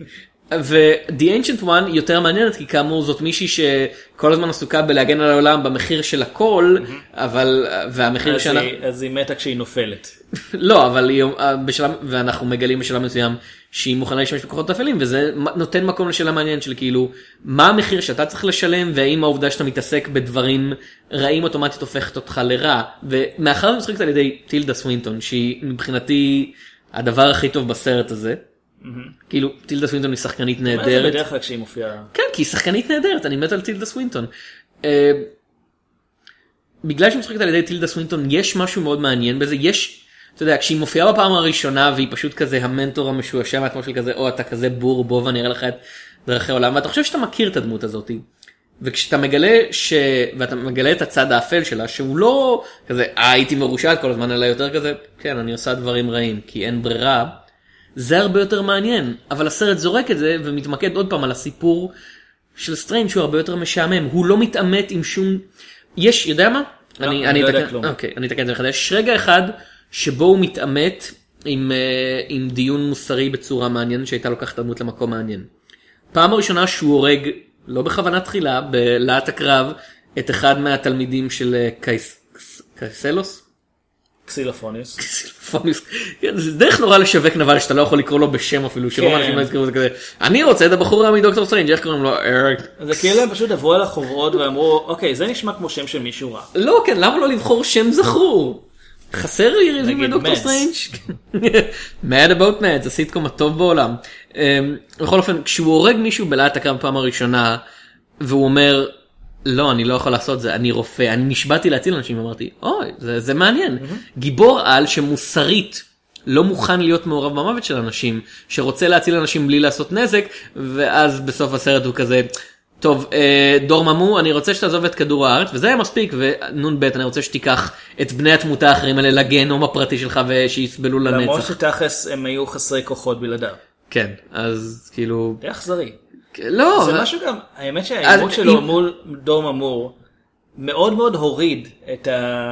ו-The Ancient One יותר מעניינת, כי כאמור זאת מישהי שכל הזמן עסוקה בלהגן על העולם במחיר של הכל, אבל, והמחיר אז היא מתה כשהיא נופלת. לא, אבל ואנחנו מגלים בשלב מסוים שהיא מוכנה להשתמש בכוחות אפלים, וזה נותן מקום לשאלה מעניינת של כאילו, מה המחיר שאתה צריך לשלם, והאם העובדה שאתה מתעסק בדברים רעים אוטומטית הופכת אותך לרע, ומאחר ומשחקת על ידי טילדה סווינטון, שהיא מבחינתי הדבר הכי טוב בסרט הזה, כאילו טילדה סווינטון היא שחקנית נהדרת. מה זה בדרך כלל כשהיא מופיעה? כן, כי היא שחקנית נהדרת, אני מת על טילדה סווינטון. בגלל שהיא משחקת על ידי טילדה סווינטון, יש משהו מאוד מעניין בזה, אתה יודע, כשהיא מופיעה בפעם הראשונה, והיא פשוט כזה המנטור המשועשע מהתמור של כזה, או אתה כזה בור, בוא ואני אראה לך את דרכי העולם, ואתה חושב שאתה מכיר את הדמות הזאת, וכשאתה מגלה ואתה מגלה את הצד האפל שלה, שהוא לא כזה, הייתי מרושעת כל הזמן, אלא יותר כזה, כן, אני עושה דברים רעים, כי אין ברירה, זה הרבה יותר מעניין, אבל הסרט זורק את זה, ומתמקד עוד פעם על הסיפור של סטרנג' שהוא הרבה יותר משעמם, הוא לא מתעמת עם שום, יודע מה? אני אתקן את זה אחד, יש רגע אחד, שבו הוא מתעמת עם דיון מוסרי בצורה מעניינת שהייתה לוקחת דמות למקום מעניין. פעם הראשונה שהוא הורג, לא בכוונה תחילה, בלהט הקרב, את אחד מהתלמידים של קייסלוס? קסילופוניוס. זה דרך נורא לשווק נבל שאתה לא יכול לקרוא לו בשם אפילו, שרוב אנשים לא יזכרו את זה כזה, אני רוצה את הבחורה מדוקטור סטרנג', איך קוראים לו? זה כאילו הם פשוט עברו על החוברות ואמרו, אוקיי, זה נשמע כמו שם של מישהו רע. לא, כן, למה לא לבחור שם זכור? חסר יריבים לדוקטור סטרנג'. Mad About Mad, זה סיטקום הטוב בעולם. בכל אופן, כשהוא הורג מישהו בלהט הקרב פעם הראשונה, והוא אומר, לא, אני לא יכול לעשות זה, אני רופא, אני נשבעתי להציל אנשים, אמרתי, אוי, זה מעניין. גיבור על שמוסרית לא מוכן להיות מעורב במוות של אנשים, שרוצה להציל אנשים בלי לעשות נזק, ואז בסוף הסרט הוא כזה, טוב, דורממו, אני רוצה שתעזוב את כדור הארץ, וזה היה מספיק, ונון ב' אני רוצה שתיקח את בני התמותה האחרים האלה לגיהנום הפרטי שלך, ושיסבלו לנצח. למרות שתכלס הם היו חסרי כוחות בלעדיו. כן, אז כאילו... די אכזרי. לא. זה משהו גם, האמת שהאימות שלו מול דורממו, מאוד מאוד הוריד את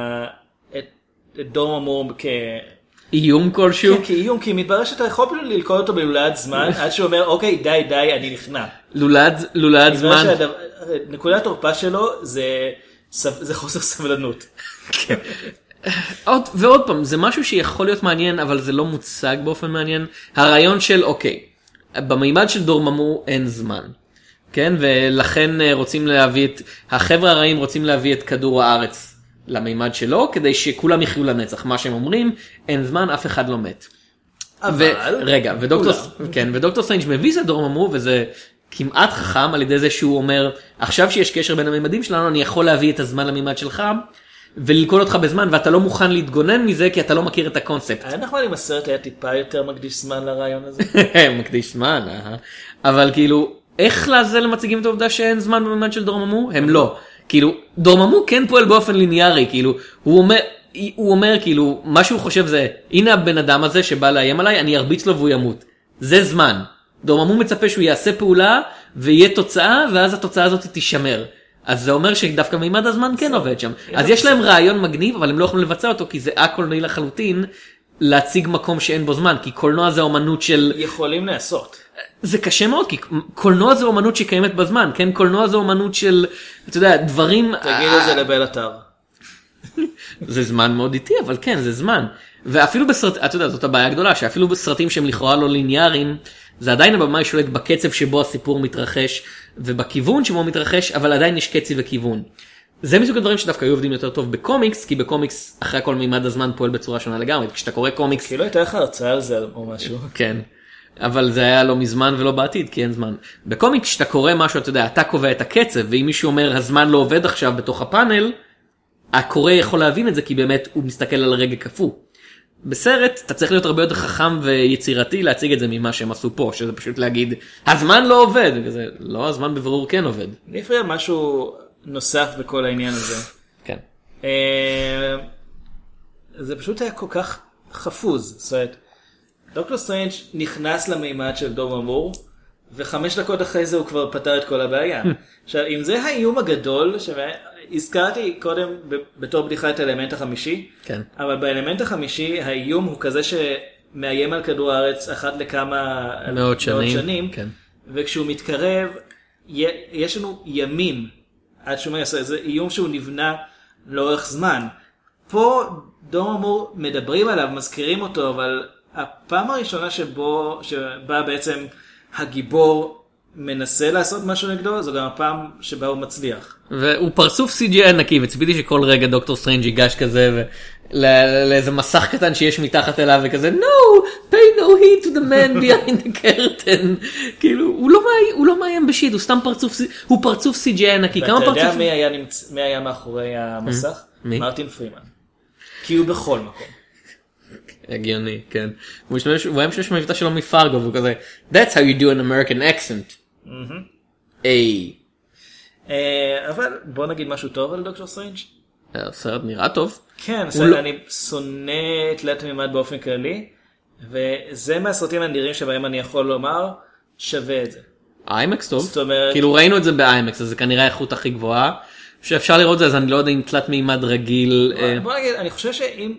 דורממו איום כלשהו? כן, כאיום, כי מתברר שאתה יכול פשוט ללכוד אותו בלולד זמן, עד שהוא אומר, אוקיי, די, אני נכנע. לולד זמן? נקודת התורפה שלו זה חוסר סבלנות. כן. ועוד פעם, זה משהו שיכול להיות מעניין, אבל זה לא מוצג באופן מעניין. הרעיון של, אוקיי, במימד של דורממו אין זמן. כן, ולכן רוצים להביא החבר'ה הרעים רוצים להביא את כדור הארץ. למימד שלו, כדי שכולם יחיו לנצח. מה שהם אומרים, אין זמן, אף אחד לא מת. רגע, ודוקטור סטרנג' מביא את דורממו, וזה כמעט חכם על ידי זה שהוא אומר, עכשיו שיש קשר בין המימדים שלנו, אני יכול להביא את הזמן למימד שלך, וללכוד אותך בזמן, ואתה לא מוכן להתגונן מזה, כי אתה לא מכיר את הקונספט. היה נכון אם הסרט היה טיפה יותר מקדיש זמן לרעיון הזה? מקדיש זמן, אבל כאילו, איך לזה מציגים את העובדה שאין זמן במימד של דורממו? הם לא. כאילו, דורממו כן פועל באופן ליניארי, כאילו, הוא אומר, כאילו, מה שהוא חושב זה, הנה הבן אדם הזה שבא לאיים עליי, אני ארביץ לו והוא ימות. זה זמן. דורממו מצפה שהוא יעשה פעולה, ויהיה תוצאה, ואז התוצאה הזאת תישמר. אז זה אומר שדווקא מימד הזמן כן עובד שם. אז יש להם רעיון מגניב, אבל הם לא יכולים לבצע אותו, כי זה הקולנועי לחלוטין, להציג מקום שאין בו זמן, כי קולנוע זה אומנות של... יכולים לעשות. זה קשה מאוד, כי קולנוע זה אומנות שקיימת בזמן, כן? קולנוע זה אומנות של, אתה יודע, דברים... תגיד את זה לבל אתר. זה זמן מאוד איטי, אבל כן, זה זמן. ואפילו בסרט, אתה יודע, זאת הבעיה הגדולה, שאפילו בסרטים שהם לכאורה לא ליניאריים, זה עדיין הבמאי שולט בקצב שבו הסיפור מתרחש, ובכיוון שבו מתרחש, אבל עדיין יש קצב וכיוון. זה מסוג הדברים שדווקא היו עובדים יותר טוב בקומיקס, כי בקומיקס אחרי הכל מימד הזמן פועל בצורה שונה לגמרי. כשאתה קורא קומיקס... כאילו הייתה לך הרצאה על זה או משהו. כן. אבל זה היה לא מזמן ולא בעתיד, כי אין זמן. בקומיקס שאתה קורא משהו, אתה יודע, אתה קובע את הקצב, ואם מישהו אומר, הזמן לא עובד עכשיו בתוך הפאנל, הקורא יכול להבין את זה, כי באמת הוא מסתכל על רגע קפוא. בסרט, אתה צריך להיות הרבה יותר חכם ויצירתי להציג את זה ממה שהם עשו פה, שזה פשוט להגיד, הזמן לא עובד, וזה, לא, הזמן בברור כן עובד. אני אפריע משהו נוסף בכל העניין הזה. כן. זה פשוט היה כל כך חפוז, זאת אומרת, דוקטור סטרנג' נכנס למימד של דורממו, ו5 דקות אחרי זה הוא כבר פתר את כל הבעיה. עכשיו, אם זה האיום הגדול, הזכרתי קודם בתור בדיחה את האלמנט החמישי, כן. אבל באלמנט החמישי האיום הוא כזה שמאיים על כדור הארץ אחת לכמה מאות שנים, כן. וכשהוא מתקרב, יש לנו ימים עד שהוא יעשה, זה איום שהוא נבנה לאורך זמן. פה דורממור מדברים עליו, מזכירים אותו, אבל הפעם הראשונה שבה בעצם הגיבור מנסה לעשות משהו נגדו, זו גם הפעם שבה הוא מצליח. והוא פרצוף CGI ענקי, וציפיתי שכל רגע דוקטור סטרנג' ייגש כזה, לאיזה מסך קטן שיש מתחת אליו, וכזה, No, pay no heed to the man behind the curtain. כאילו, הוא לא מאיים בשיט, הוא סתם פרצוף CGI ענקי. ואתה יודע מי היה מאחורי המסך? מרטין פרימן. כי הוא בכל מקום. הגיוני, כן. הוא היה משמש מבטא שלו מפארגו, והוא כזה, That's how you do an American accent. אבל בוא נגיד משהו טוב על דוקטור סטרנג'. הסרט נראה טוב. כן, אני שונא תלת מימד באופן כללי, וזה מהסרטים הנדירים שבהם אני יכול לומר, שווה את זה. IMAX טוב. כאילו ראינו את זה ב-IMAX, אז זה כנראה האיכות הכי גבוהה. שאפשר לראות את זה, אז אני לא יודע אם תלת מימד רגיל. בוא נגיד, אני חושב שאם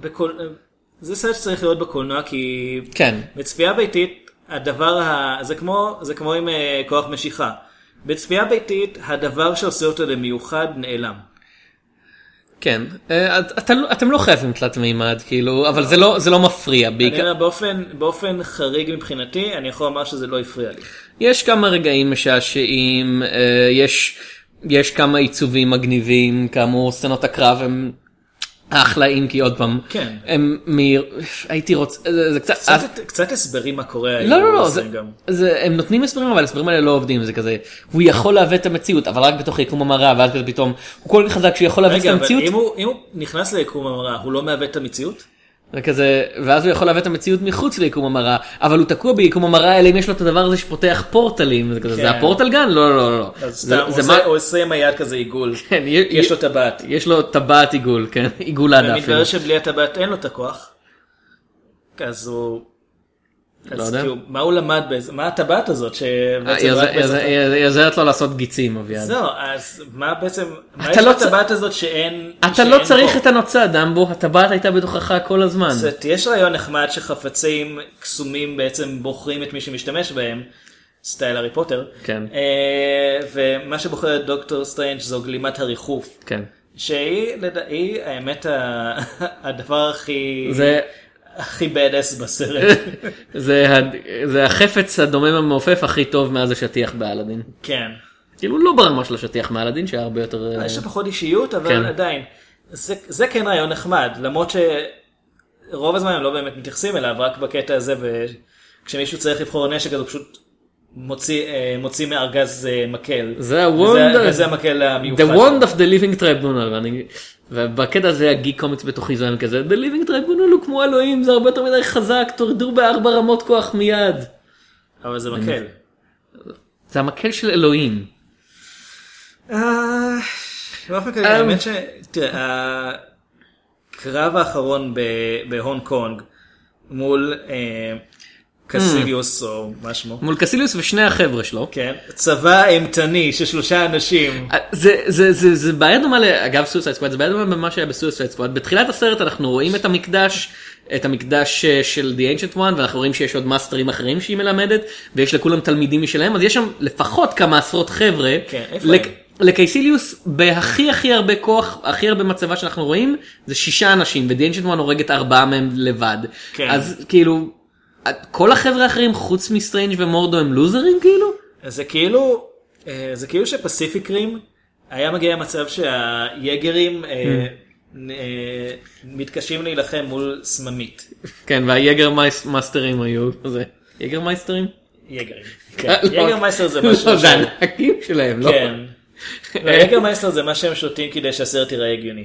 זה סרט שצריך לראות בקולנוע, כי בצפייה ביתית, זה כמו עם כוח משיכה. בצפייה ביתית, הדבר שעושה אותו למיוחד נעלם. כן, אתם לא חייבים תלת מימד, כאילו, אבל זה לא מפריע. אני אומר, באופן חריג מבחינתי, אני יכול לומר שזה לא הפריע לי. יש כמה רגעים משעשעים, יש כמה עיצובים מגניבים, כאמור, סצנות הקרב הם אחלה, אם כי עוד פעם, כן. הייתי רוצה, זה קצת הסברים מה קורה. לא, הם נותנים הסברים, אבל הסברים האלה לא עובדים, זה כזה, הוא יכול להביא את המציאות, אבל רק בתוך יקום המראה, ואז כזה פתאום, הוא כל כך חזק שהוא יכול להביא את המציאות. רגע, אבל אם הוא נכנס ליקום המראה, הוא לא מהווה את המציאות? וכזה, ואז הוא יכול להביא את המציאות מחוץ ליקום המראה, אבל הוא תקוע ביקום המראה, אלא אם יש לו את הדבר הזה שפותח פורטלים, זה הפורטל גן? לא. אז סתם, הוא עושה עם היד כזה עיגול, יש לו טבעת. יש לו טבעת עיגול, כן, עיגול עד אפילו. ומתברר שבלי הטבעת אין לו את הכוח, אז הוא... לא יודע. מה הוא למד בזה? מה הטבעת הזאת? היא עוזרת לו לעשות גיצים, אביעד. זהו, אז מה בעצם, מה יש לטבעת הזאת שאין... אתה לא צריך את הנוצה, דמבו, הטבעת הייתה בתוכך כל הזמן. יש רעיון נחמד שחפצים קסומים בעצם בוחרים את מי שמשתמש בהם, סטייל הארי פוטר. כן. ומה שבוחר את דוקטור סטרנג' זו גלימת הריחוף. כן. שהיא האמת הדבר הכי בדס בסרט. זה החפץ הדומם המעופף הכי טוב מאז השטיח באלאדין. כן. כאילו לא ברמה של השטיח באלאדין, שהיה הרבה יותר... יש לו פחות אישיות, אבל עדיין. זה כן רעיון נחמד, למרות שרוב הזמן הם לא באמת מתייחסים אליו, רק בקטע הזה, וכשמישהו צריך לבחור נשק, אז הוא פשוט מוציא מארגז מקל. וזה המקל המיוחד. The wand of the living tribunal. ובקטע הזה הגיק קומיקס בתוכי זוהם כזה, The living tribunal הוא כמו אלוהים, זה הרבה יותר מדי חזק, תורדו ב4 רמות כוח מיד. אבל זה מקל. זה המקל של אלוהים. באופן כזה, האמת ש... תראה, הקרב האחרון בהונג קונג מול... קסיליוס או מה שמו. מול קסיליוס ושני החבר'ה שלו. כן. צבא אימתני של 3 אנשים. זה בעיה דומה, אגב סויסייד סקוואד, זה בעיה דומה במה שהיה בסויסייד סקוואד. בתחילת הסרט אנחנו רואים את המקדש של The Ancient One, ואנחנו רואים שיש עוד מאסטרים אחרים שהיא מלמדת, ויש לכולם תלמידים משלהם, אז יש שם לפחות כמה עשרות חבר'ה. כן, איפה הם? לקייסיליוס בהכי הרבה כוח, הכי הרבה מצבה שאנחנו רואים, זה 6 אנשים, ו-The Ancient One הורג 4 מהם לבד. כן. אז כאילו... כל החבר'ה האחרים חוץ מסטרנג' ומורדו הם לוזרים כאילו? זה כאילו שפסיפיק רים היה מגיע למצב שהיגרים מתקשים להילחם מול סממית. כן, והיגר מאסטרים היו, זה יגר מאסטרים? יגרים, כן. יגר מאסטר זה משהו זה הנהגים שלהם, לא? כן. יגר מאסטר זה מה שהם שותים כדי שהסרט יראה הגיוני.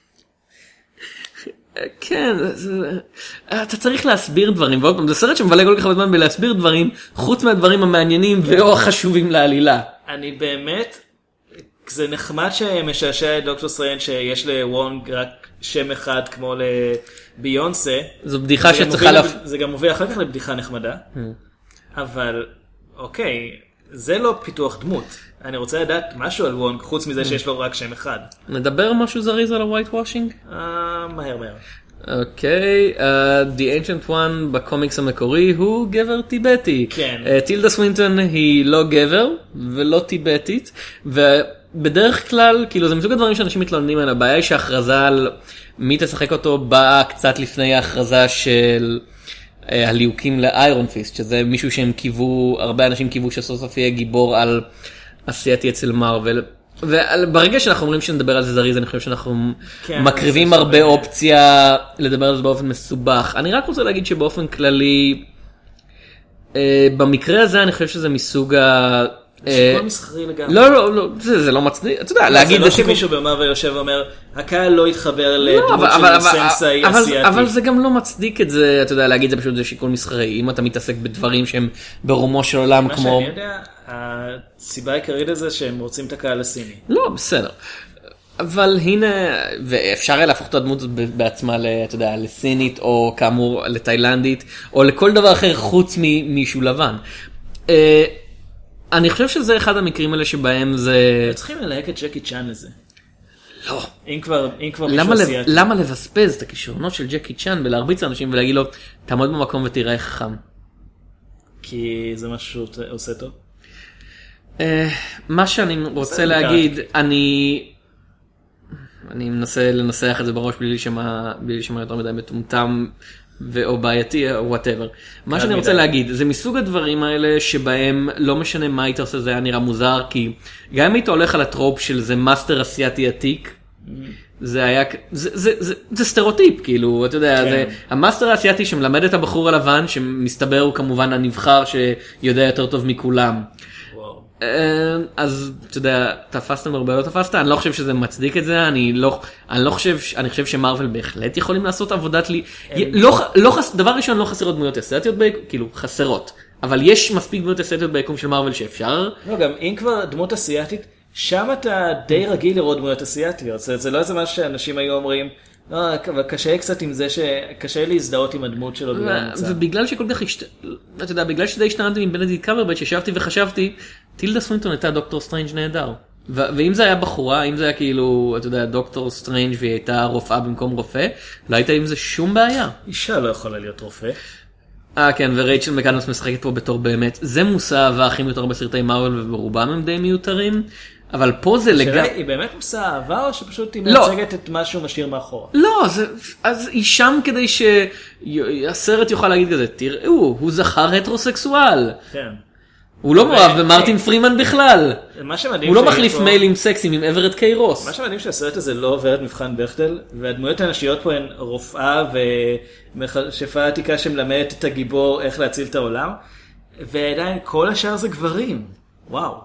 כן, אתה צריך להסביר דברים, ועוד פעם, זה סרט שמבלה כל כך הרבה זמן בלהסביר דברים, חוץ מהדברים המעניינים ואו החשובים לעלילה. אני באמת, זה נחמד שמשעשע את דוקטור סטרנג' שיש לוונג רק שם אחד כמו לביונסה. זו בדיחה שצריכה זה גם מוביל אחר כך לבדיחה נחמדה, אבל אוקיי, זה לא פיתוח דמות. אני רוצה לדעת משהו על וונג, חוץ מזה שיש לו רק שם אחד. נדבר משהו זריז על הווייט וושינג? מהר. אוקיי, The Ancient One בקומיקס המקורי הוא גבר טיבטי. כן. טילדה סווינטון היא לא גבר ולא טיבטית, ובדרך כלל, כאילו זה מסוג הדברים שאנשים מתלוננים על, הבעיה היא שההכרזה על מי תשחק אותו באה קצת לפני ההכרזה של הליהוקים לאיירון פיסט, שזה מישהו שהם קיוו, הרבה אנשים קיוו שסוף סוף יהיה גיבור על עשייתי אצל מארוול. וברגע שאנחנו אומרים שנדבר על זה זריז, אני חושב שאנחנו מקריבים הרבה אופציה לדבר על זה באופן מסובך. אני רק רוצה להגיד שבאופן כללי, במקרה הזה אני חושב שזה מסוג שיקול מסחרי לגמרי. לא, זה לא מצדיק, אתה יודע, להגיד... זה לא שמישהו במארוול יושב ואומר, הקהל לא יתחבר לדמות של סנסאי אסיאטי. אבל זה גם לא מצדיק את זה, אתה יודע, להגיד זה פשוט זה שיקול מסחרי, אם אתה מתעסק בדברים שהם ברומו של עולם כמו... מה שאני יודע, הסיבה העיקרית לזה שהם רוצים את הקהל הסיני. לא, בסדר. אבל הנה, ואפשר היה להפוך את הדמות בעצמה, אתה יודע, לסינית, או כאמור לתאילנדית, או לכל דבר אחר חוץ מישהו לבן. אני חושב שזה אחד המקרים האלה שבהם זה... צריכים ללהק את ג'קי צ'אן לזה. לא. אם כבר מישהו אסיאטי. למה לבספז את הכישרונות של ג'קי צ'אן ולהרביץ לאנשים ולהגיד לו, תעמוד במקום ותראה חכם? כי זה משהו עושה טוב? מה שאני רוצה להגיד, אני מנסה לנסח את זה בראש בלי להישמע יותר מדי מטומטם או בעייתי או whatever. מה שאני רוצה להגיד, זה מסוג הדברים האלה שבהם לא משנה מה היית עושה, זה היה נראה מוזר, כי גם אם היית הולך על הטרופ של זה מאסטר אסיאטי עתיק, זה היה, זה סטריאוטיפ, כאילו, אתה יודע, זה המאסטר האסיאטי שמלמד את הבחור הלבן, שמסתבר הוא כמובן הנבחר שיודע יותר טוב מכולם. אז אתה יודע, תפסתם הרבה, לא תפסת, אני לא חושב שזה מצדיק את זה, אני חושב שמרוול בהחלט יכולים לעשות עבודת לי, דבר ראשון לא חסרות דמויות אסתטיות, כאילו חסרות, אבל יש מספיק דמויות אסתטיות ביקום של מרוול שאפשר. לא, גם אם כבר דמות אסיאטית, שם אתה די רגיל לראות דמויות אסיאטיות, זה לא איזה מה שאנשים היו אומרים, לא, אבל קשה קצת עם זה שקשה להזדהות עם הדמות שלו באמצע. ובגלל שכל כך אתה יודע, בגלל שדי השתנתי עם בנדיקט קמברבץ' שישבתי וחשבתי, טילדה סווינטון הייתה דוקטור סטרנג' נהדר. ואם זה היה בחורה, אם זה היה כאילו, אתה יודע, דוקטור סטרנג' והיא הייתה רופאה במקום רופא, לא הייתה עם זה שום בעיה. אישה לא יכולה להיות רופא. כן, ורייצ'ל מקאדמס משחקת פה בתור באמת. זה מושא אהבה הכי מיותר בסרטי מארוול, וברובם הם די מיותרים. אבל פה זה לגמרי... היא באמת מושא אהבה, או שפשוט היא מייצגת את מה שהוא משאיר מאחורה? לא, אז היא שם כדי שהסרט יוכל להגיד כזה, תראו, הוא זכר הטרוסקסואל. כן. הוא לא מאוהב במרטין פרימן בכלל. הוא לא מחליף מיילים סקסיים עם אברט קיירוס. מה שמדהים שהסרט הזה לא עובר את מבחן בכטל, והדמויות האנשיות פה הן רופאה ומכשפה עתיקה שמלמדת את הגיבור איך להציל את העולם, ועדיין כל השאר זה גברים. וואו.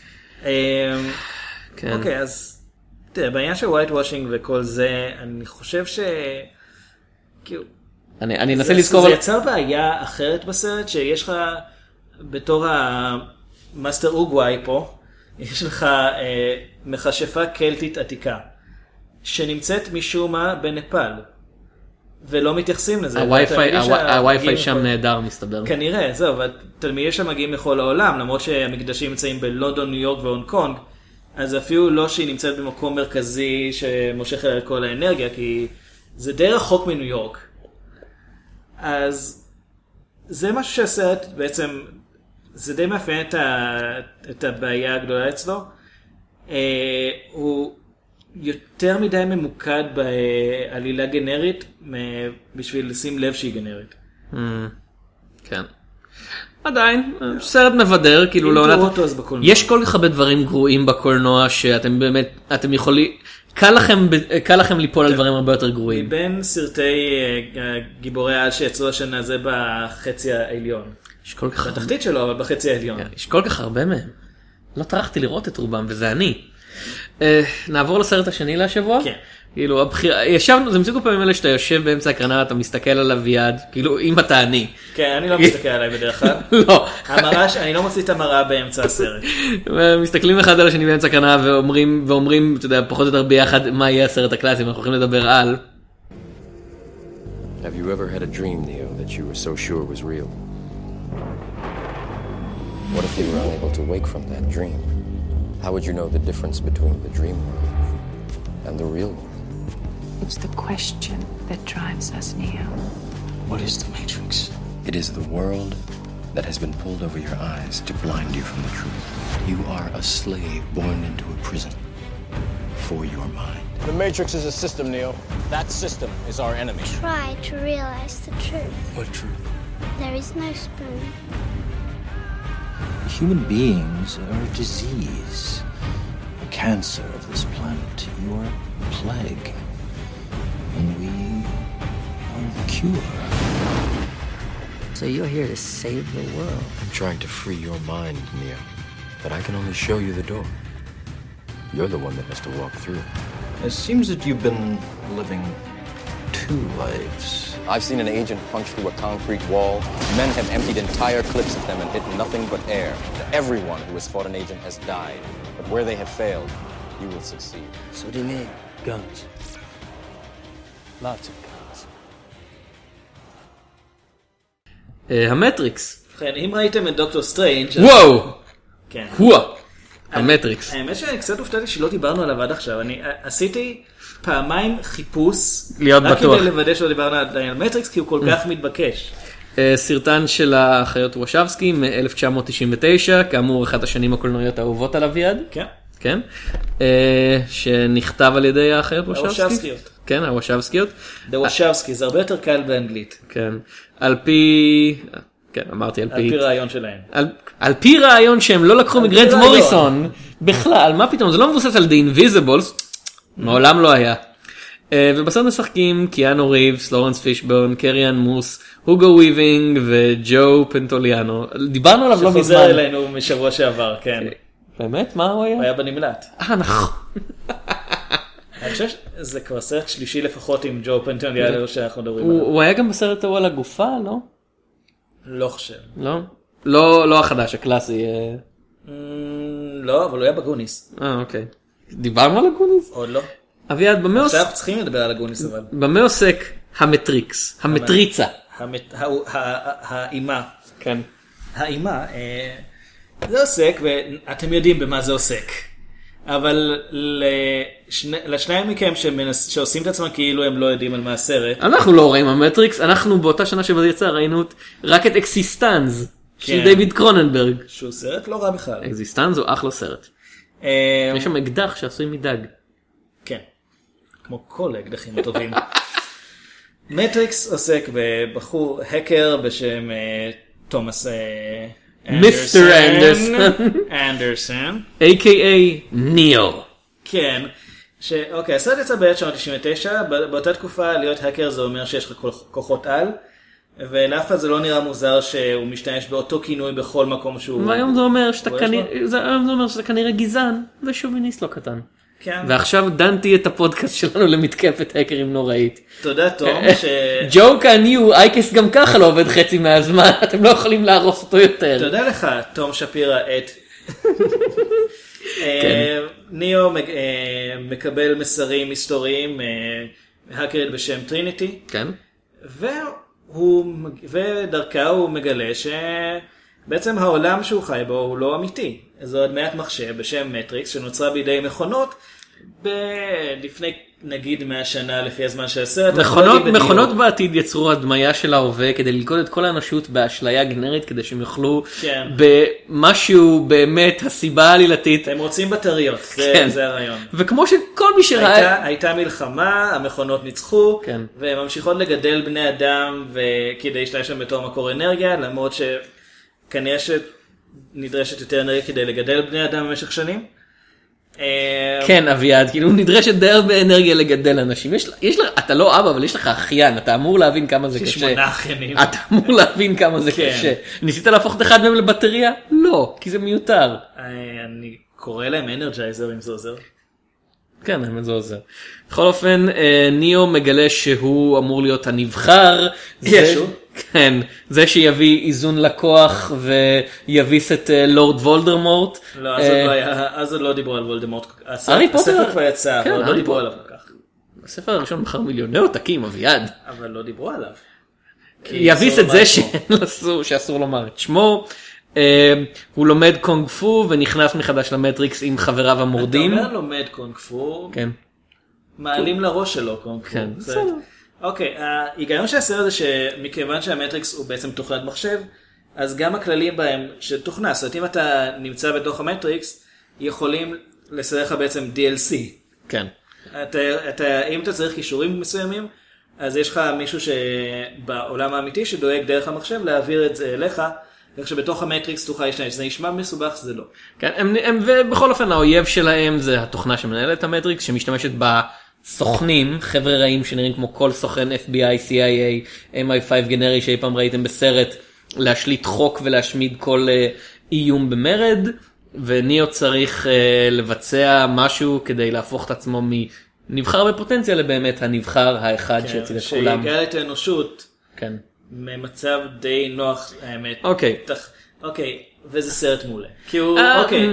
אוקיי, אז תראה, בעניין של ווייט וושינג וכל זה, אני חושב ש... אני אנסה לזכור... זה יצר בעיה אחרת בסרט, שיש לך... בתור המאסטר אוגוואי פה, יש לך מכשפה קלטית עתיקה, שנמצאת משום מה בנפאל, ולא מתייחסים לזה. הווי-פיי שם נהדר מסתבר. כנראה, זהו, והתלמידים שם מגיעים לכל העולם, למרות שהמקדשים נמצאים בלונדון, ניו יורק והונג קונג, אז אפילו לא שהיא נמצאת במקום מרכזי שמושך על כל האנרגיה, כי זה די רחוק מניו יורק. אז זה משהו שהסרט בעצם, זה די מאפיין את הבעיה הגדולה אצלו. הוא יותר מדי ממוקד בעלילה גנרית, בשביל לשים לב שהיא גנרית. כן. עדיין, סרט מבדר, כאילו לא... יש כל כך הרבה דברים גרועים בקולנוע, שאתם באמת, אתם יכולים... קל לכם ליפול על דברים הרבה יותר גרועים. מבין סרטי גיבורי העל שיצאו השנה זה בחצי העליון. יש כל כך... בתחתית שלו, אבל בחצי העליון. יש כל כך הרבה מהם. לא טרחתי לראות את רובם, וזה אני. נעבור לסרט השני להשבוע? כן. כאילו, ישבנו, זה מסוג הפעמים האלה שאתה יושב באמצע הקרנה, אתה מסתכל עליו יד, כאילו, אם אתה אני. כן, אני לא מסתכל עליי בדרך כלל. לא. אני לא מוציא את המראה באמצע הסרט. מסתכלים אחד על השני באמצע הקרנה, ואומרים, אתה יודע, פחות או יותר ביחד, מה יהיה הסרט הקלאסי, אנחנו הולכים לדבר על... Have you ever had a dream, Neo, that you were so sure was real? What if you were unable to wake from that dream? How would you know the difference between the dream world and the real world? It's the question that drives us, Neo. What is the Matrix? It is the world that has been pulled over your eyes to blind you from the truth. You are a slave born into a prison for your mind. The Matrix is a system, Neo. That system is our enemy. Try to realize the truth. What truth? There is no spoon. Human beings are a disease, a cancer of this planet. You are a plague, and we are the cure. So you're here to save the world. I'm trying to free your mind, Neo, but I can only show you the door. You're the one that has to walk through. It seems that you've been living two lives. I've seen an agent punch through a concrete wall. Men have emptied entire clips of them and hit nothing but air. Everyone who has fought an agent has died. But where they have failed, you will succeed. So they made guns. Lots of guns. המטריקס. אם ראיתם את דוקטור סטרנג' וואו! כן. המטריקס. האמת שאני קצת הופתעתי שלא דיברנו עליו עד עכשיו. אני עשיתי פעמיים חיפוש, להיות רק בטוח. כדי לוודא שלא דיברנו על מטריקס, כי הוא כל כך מתבקש. סרטן של האחיות וושבסקי מ-1999, כאמור אחת השנים הקולנועיות האהובות על אביעד. כן. כן. שנכתב על ידי האחיות וושבסקי. הוושבסקיות. כן, הוושבסקיות. The וושבסקי, זה הרבה יותר קל באנגלית. כן. על פי... כן, אמרתי על פי... על פי רעיון שלהם. על פי רעיון שהם לא לקחו מגרנט מוריסון. בכלל, מה פתאום? זה לא מבוסס על The Invisibles. מעולם לא היה. ובסרט משחקים קיאנו ריבס, לורנס פישבורן, קריאן מוס, הוגו וויבינג וג'ו פנטוליאנו. דיברנו עליו לא מזמן. שחוזר אלינו משבוע שעבר, כן. באמת? מה הוא היה? הוא היה בנמלט. נכון. אני חושב שזה כבר סרט שלישי לפחות עם ג'ו פנטוליאנו שאנחנו מדברים עליו. הוא היה גם בסרט ההוא על הגופה, לא? לא חושב. לא? לא החדש, הקלאסי. לא, אבל הוא היה בגוניס. אוקיי. דיברנו על הגוניס? עוד לא. אביעד, במה עוסק? עכשיו צריכים לדבר על הגוניס אבל. במה עוסק המטריקס? המטריצה. האימה. כן. האימה, זה עוסק, ואתם יודעים במה זה עוסק. אבל לשניים מכם שעושים את עצמם כאילו הם לא יודעים על מה הסרט. אנחנו לא רואים המטריקס, אנחנו באותה שנה שבזה יצא ראינו רק את אקסיסטנז של דיוויד קרוננברג. שהוא סרט לא רע בכלל. אקסיסטנז הוא אחלה סרט. יש שם אקדח שעשוי מדג. כן, כמו כל האקדחים הטובים. מטריקס עוסק בבחור הקר בשם תומאס מיסטר אנדרסון, a.k.a. ניאו. כן, אוקיי, הסרט יצא ב-1999, באותה תקופה להיות האקר זה אומר שיש לך כוחות על, ולאף אחד זה לא נראה מוזר שהוא משתמש באותו כינוי בכל מקום שהוא... והיום זה אומר שאתה כנראה גזען ושוביניסט לא קטן. כן. ועכשיו דנתי את הפודקאסט שלנו למתקפת האקרים נוראית. תודה תום. ג'וק הניו, אייקס גם ככה לא עובד חצי מהזמן, אתם לא יכולים להרוס אותו יותר. תודה לך תום שפירה את... ניאו מקבל מסרים היסטוריים, האקרית בשם טריניטי. כן. ודרכה הוא מגלה שבעצם העולם שהוא חי בו הוא לא אמיתי. זו הדמיית מחשב בשם מטריקס שנוצרה בידי מכונות לפני נגיד 100 שנה לפי הזמן של הסרט. מכונות בעתיד יצרו הדמיה של ההווה כדי ללכוד את כל האנושות באשליה גנרית כדי שהם יוכלו במשהו באמת הסיבה העלילתית. הם רוצים בטריות, זה הרעיון. וכמו שכל מי שראה... הייתה מלחמה, המכונות ניצחו, והן ממשיכות לגדל בני אדם כדי להשתמש שם בתור מקור אנרגיה, למרות שכנראה שנדרשת יותר אנרגיה כדי לגדל בני אדם במשך שנים. כן אביעד, כאילו נדרשת די הרבה אנרגיה לגדל אנשים. אתה לא אבא אבל יש לך אחיין, אתה אמור להבין כמה זה קשה. 8 אחיינים. אתה אמור להבין כמה זה קשה. ניסית להפוך את אחד מהם לבטריה? לא, כי זה מיותר. אני קורא להם אנרג'ייזר אם זה עוזר. כן, זה עוזר. בכל אופן, ניאו מגלה שהוא אמור להיות הנבחר. ישו? כן, זה שיביא איזון לכוח ויביס את לורד וולדמורט. לא, אז עוד לא דיברו על וולדמורט. הספר כבר יצא, אבל לא דיברו עליו כך. הספר הראשון מכר מיליוני עותקים, אביעד. אבל לא דיברו עליו. יביס את זה שאסור לומר את שמו. הוא לומד קונג פו ונכנס מחדש למטריקס עם חבריו המורדים. אתה אומר לומד קונג פו. כן. מעלים לראש שלו. כן. אוקיי, ההיגיון של הסרט זה שמכיוון שהמטריקס הוא בעצם תוכנת מחשב, אז גם הכללים בהם של תוכנה, זאת אומרת אם אתה נמצא בתוך המטריקס, יכולים לסדר לך בעצם DLC. כן. אם אתה צריך קישורים מסוימים, אז יש לך מישהו שבעולם האמיתי שדואג דרך המחשב להעביר את זה אליך, כך שבתוך המטריקס תוכל להשתמש. זה נשמע מסובך, זה לא. כן, ובכל אופן האויב שלהם זה התוכנה שמנהלת את המטריקס, שמשתמשת בסוכנים, חבר'ה רעים שנראים כמו כל סוכן FBI, CIA, MI5 גנרי שאי פעם ראיתם בסרט, להשליט חוק ולהשמיד כל איום במרד, וניאו צריך לבצע משהו כדי להפוך את עצמו מנבחר בפוטנציה לבאמת הנבחר האחד שיציל את כולם. שיגע את האנושות. כן. ממצב די נוח, האמת. אוקיי. אוקיי, וזה סרט מעולה. כי הוא, אוקיי,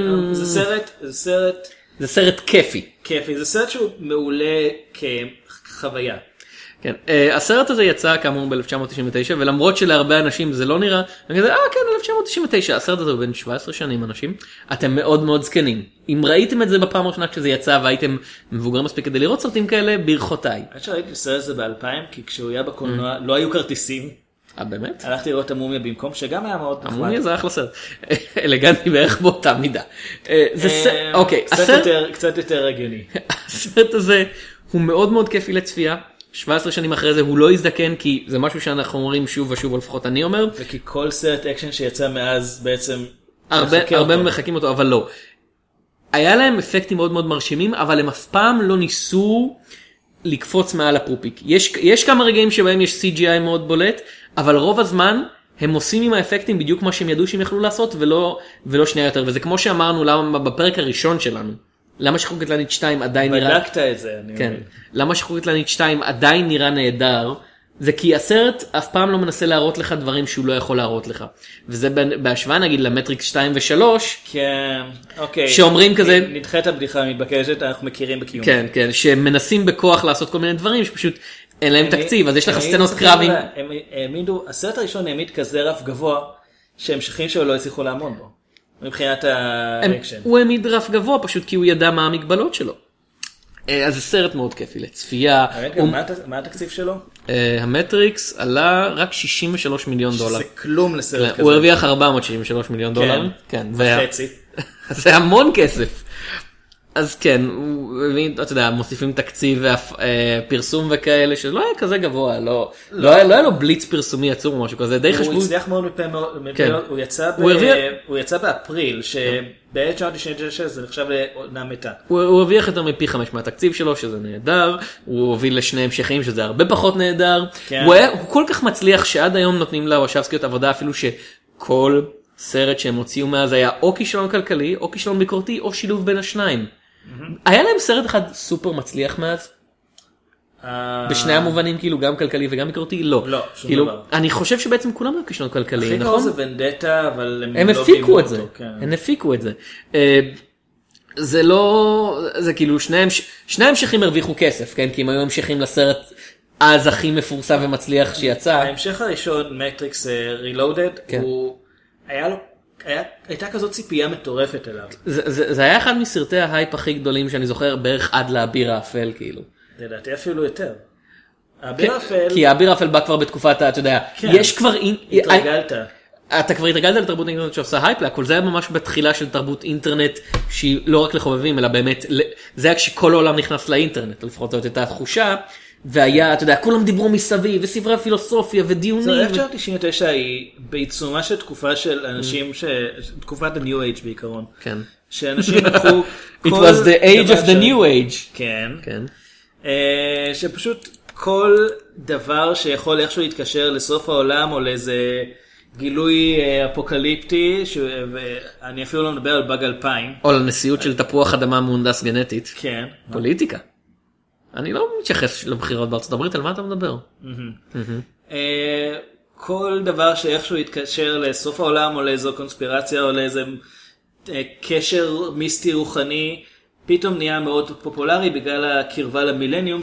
זה סרט כיפי. כיפי, זה סרט שהוא מעולה כחוויה. כן, הסרט הזה יצא כאמור ב-1999, ולמרות שלהרבה אנשים זה לא נראה, אני כזה, כן, 1999, הסרט הזה הוא בין 17 שנים אנשים, אתם מאוד מאוד זקנים. אם ראיתם את זה בפעם הראשונה כשזה יצא, והייתם מבוגרים מספיק כדי לראות סרטים כאלה, ברכותיי. עד שראיתי סרט הזה ב-2000, כי כשהוא היה בקולנוע, לא היו כרטיסים. באמת? הלכתי לראות את המומיה במקום, שגם היה מאוד נחמד. המומיה זה אחלה סרט. אלגנטי בערך באותה מידה. אוקיי, קצת יותר הגיוני. הסרט הזה הוא מאוד מאוד כיפי לצפייה. 17 שנים אחרי זה הוא לא יזדקן, כי זה משהו שאנחנו אומרים שוב ושוב, או לפחות אני אומר. וכי כל סרט אקשן שיצא מאז בעצם הרבה מחכים אותו, אבל לא. היה להם אפקטים מאוד מאוד מרשימים, אבל הם אף פעם לא ניסו לקפוץ מעל הפופיק. יש כמה רגעים שבהם יש CGI מאוד בולט, אבל רוב הזמן הם עושים עם האפקטים בדיוק מה שהם ידעו שהם יכלו לעשות, ולא שנייה יותר. וזה כמו שאמרנו למה בפרק הראשון שלנו. למה שחרור קטלנית 2 עדיין נראה... בדקת את זה, אני כן. למה שחרור קטלנית 2 עדיין נראה נהדר, זה כי הסרט אף פעם לא מנסה להראות לך דברים שהוא לא יכול להראות לך. וזה בהשוואה נגיד למטריקס 2 ו3. כן, אוקיי. שאומרים כזה... נדחה את הבדיחה המתבקשת, אנחנו מכירים בקיום. כן, כן, שמנסים בכוח לעשות כל מיני דברים שפשוט אין להם תקציב, אז יש לך סצנות קרבים. הם העמידו, הסרט הראשון העמיד כזה רף גבוה, שהמשכים שלו לא הצליחו לעמוד בו. מבחינת האקשן. הוא העמיד רף גבוה פשוט כי הוא ידע מה המגבלות שלו. אז זה סרט מאוד כיפי לצפייה. מה התקציב שלו? המטריקס עלה רק $63 מיליון. שזה כלום לסרט כזה. הוא הרוויח $463 מיליון. כן, וחצי. זה המון כסף. אז כן, אתה יודע, מוסיפים תקציב ופרסום וכאלה, שלא היה כזה גבוה, לא היה לו בליץ פרסומי עצור או משהו כזה, די חשבו... הוא הצליח מאוד הוא יצא באפריל, שב-1999 זה נחשב לעונה מתה. הוא הרוויח יותר מפי 5 מהתקציב שלו, שזה נהדר, הוא הוביל לשני המשכים, שזה הרבה פחות נהדר, הוא כל כך מצליח שעד היום נותנים לוושבסקיות עבודה, אפילו שכל סרט שהם הוציאו מאז היה או כישלון כלכלי, או כישלון ביקורתי, או שילוב בין השניים. היה להם סרט אחד סופר מצליח מאז? בשני המובנים, כאילו, גם כלכלי וגם ביקורתי? לא. לא, שום דבר. אני חושב שבעצם כולם היו כישלון כלכלי, נכון? הכי קרוב זה ונדטה, אבל הם הפיקו את זה. הם הפיקו את זה. זה לא... זה כאילו, שני המשכים הרוויחו כסף, כן? כי הם היו המשכים לסרט אז הכי מפורסם ומצליח שיצא. ההמשך הראשון, מטריקס רילודד, הוא... הייתה כזאת ציפייה מטורפת אליו. זה היה אחד מסרטי ההייפ הכי גדולים שאני זוכר בערך עד לאביר האפל כאילו. לדעתי אפילו יותר. האביר האפל... כי האביר האפל בא כבר בתקופת, אתה יודע, יש כבר... התרגלת. אתה כבר התרגלת לתרבות אינטרנט שעושה הייפ להכל, זה היה ממש בתחילה של תרבות אינטרנט שהיא לא רק לחובבים אלא באמת, זה היה כשכל העולם נכנס לאינטרנט, לפחות זאת הייתה התחושה. והיה, אתה יודע, כולם דיברו מסביב, וספרי פילוסופיה ודיונים. זה 1999 היא בעיצומה של תקופה של אנשים, תקופת ה-New Age בעיקרון. כן. שאנשים לקחו... It was the age of the New Age. כן. שפשוט כל דבר שיכול איכשהו להתקשר לסוף העולם, או לאיזה גילוי אפוקליפטי, ואני אפילו לא מדבר על באג 2000. או לנשיאות של תפוח אדמה מהונדס גנטית. כן. פוליטיקה. אני לא מתייחס לבחירות בארצות הברית, על מה אתה מדבר? כל דבר שאיכשהו יתקשר לסוף העולם, או לאיזו קונספירציה, או לאיזה קשר מיסטי רוחני, פתאום נהיה מאוד פופולרי בגלל הקרבה למילניום,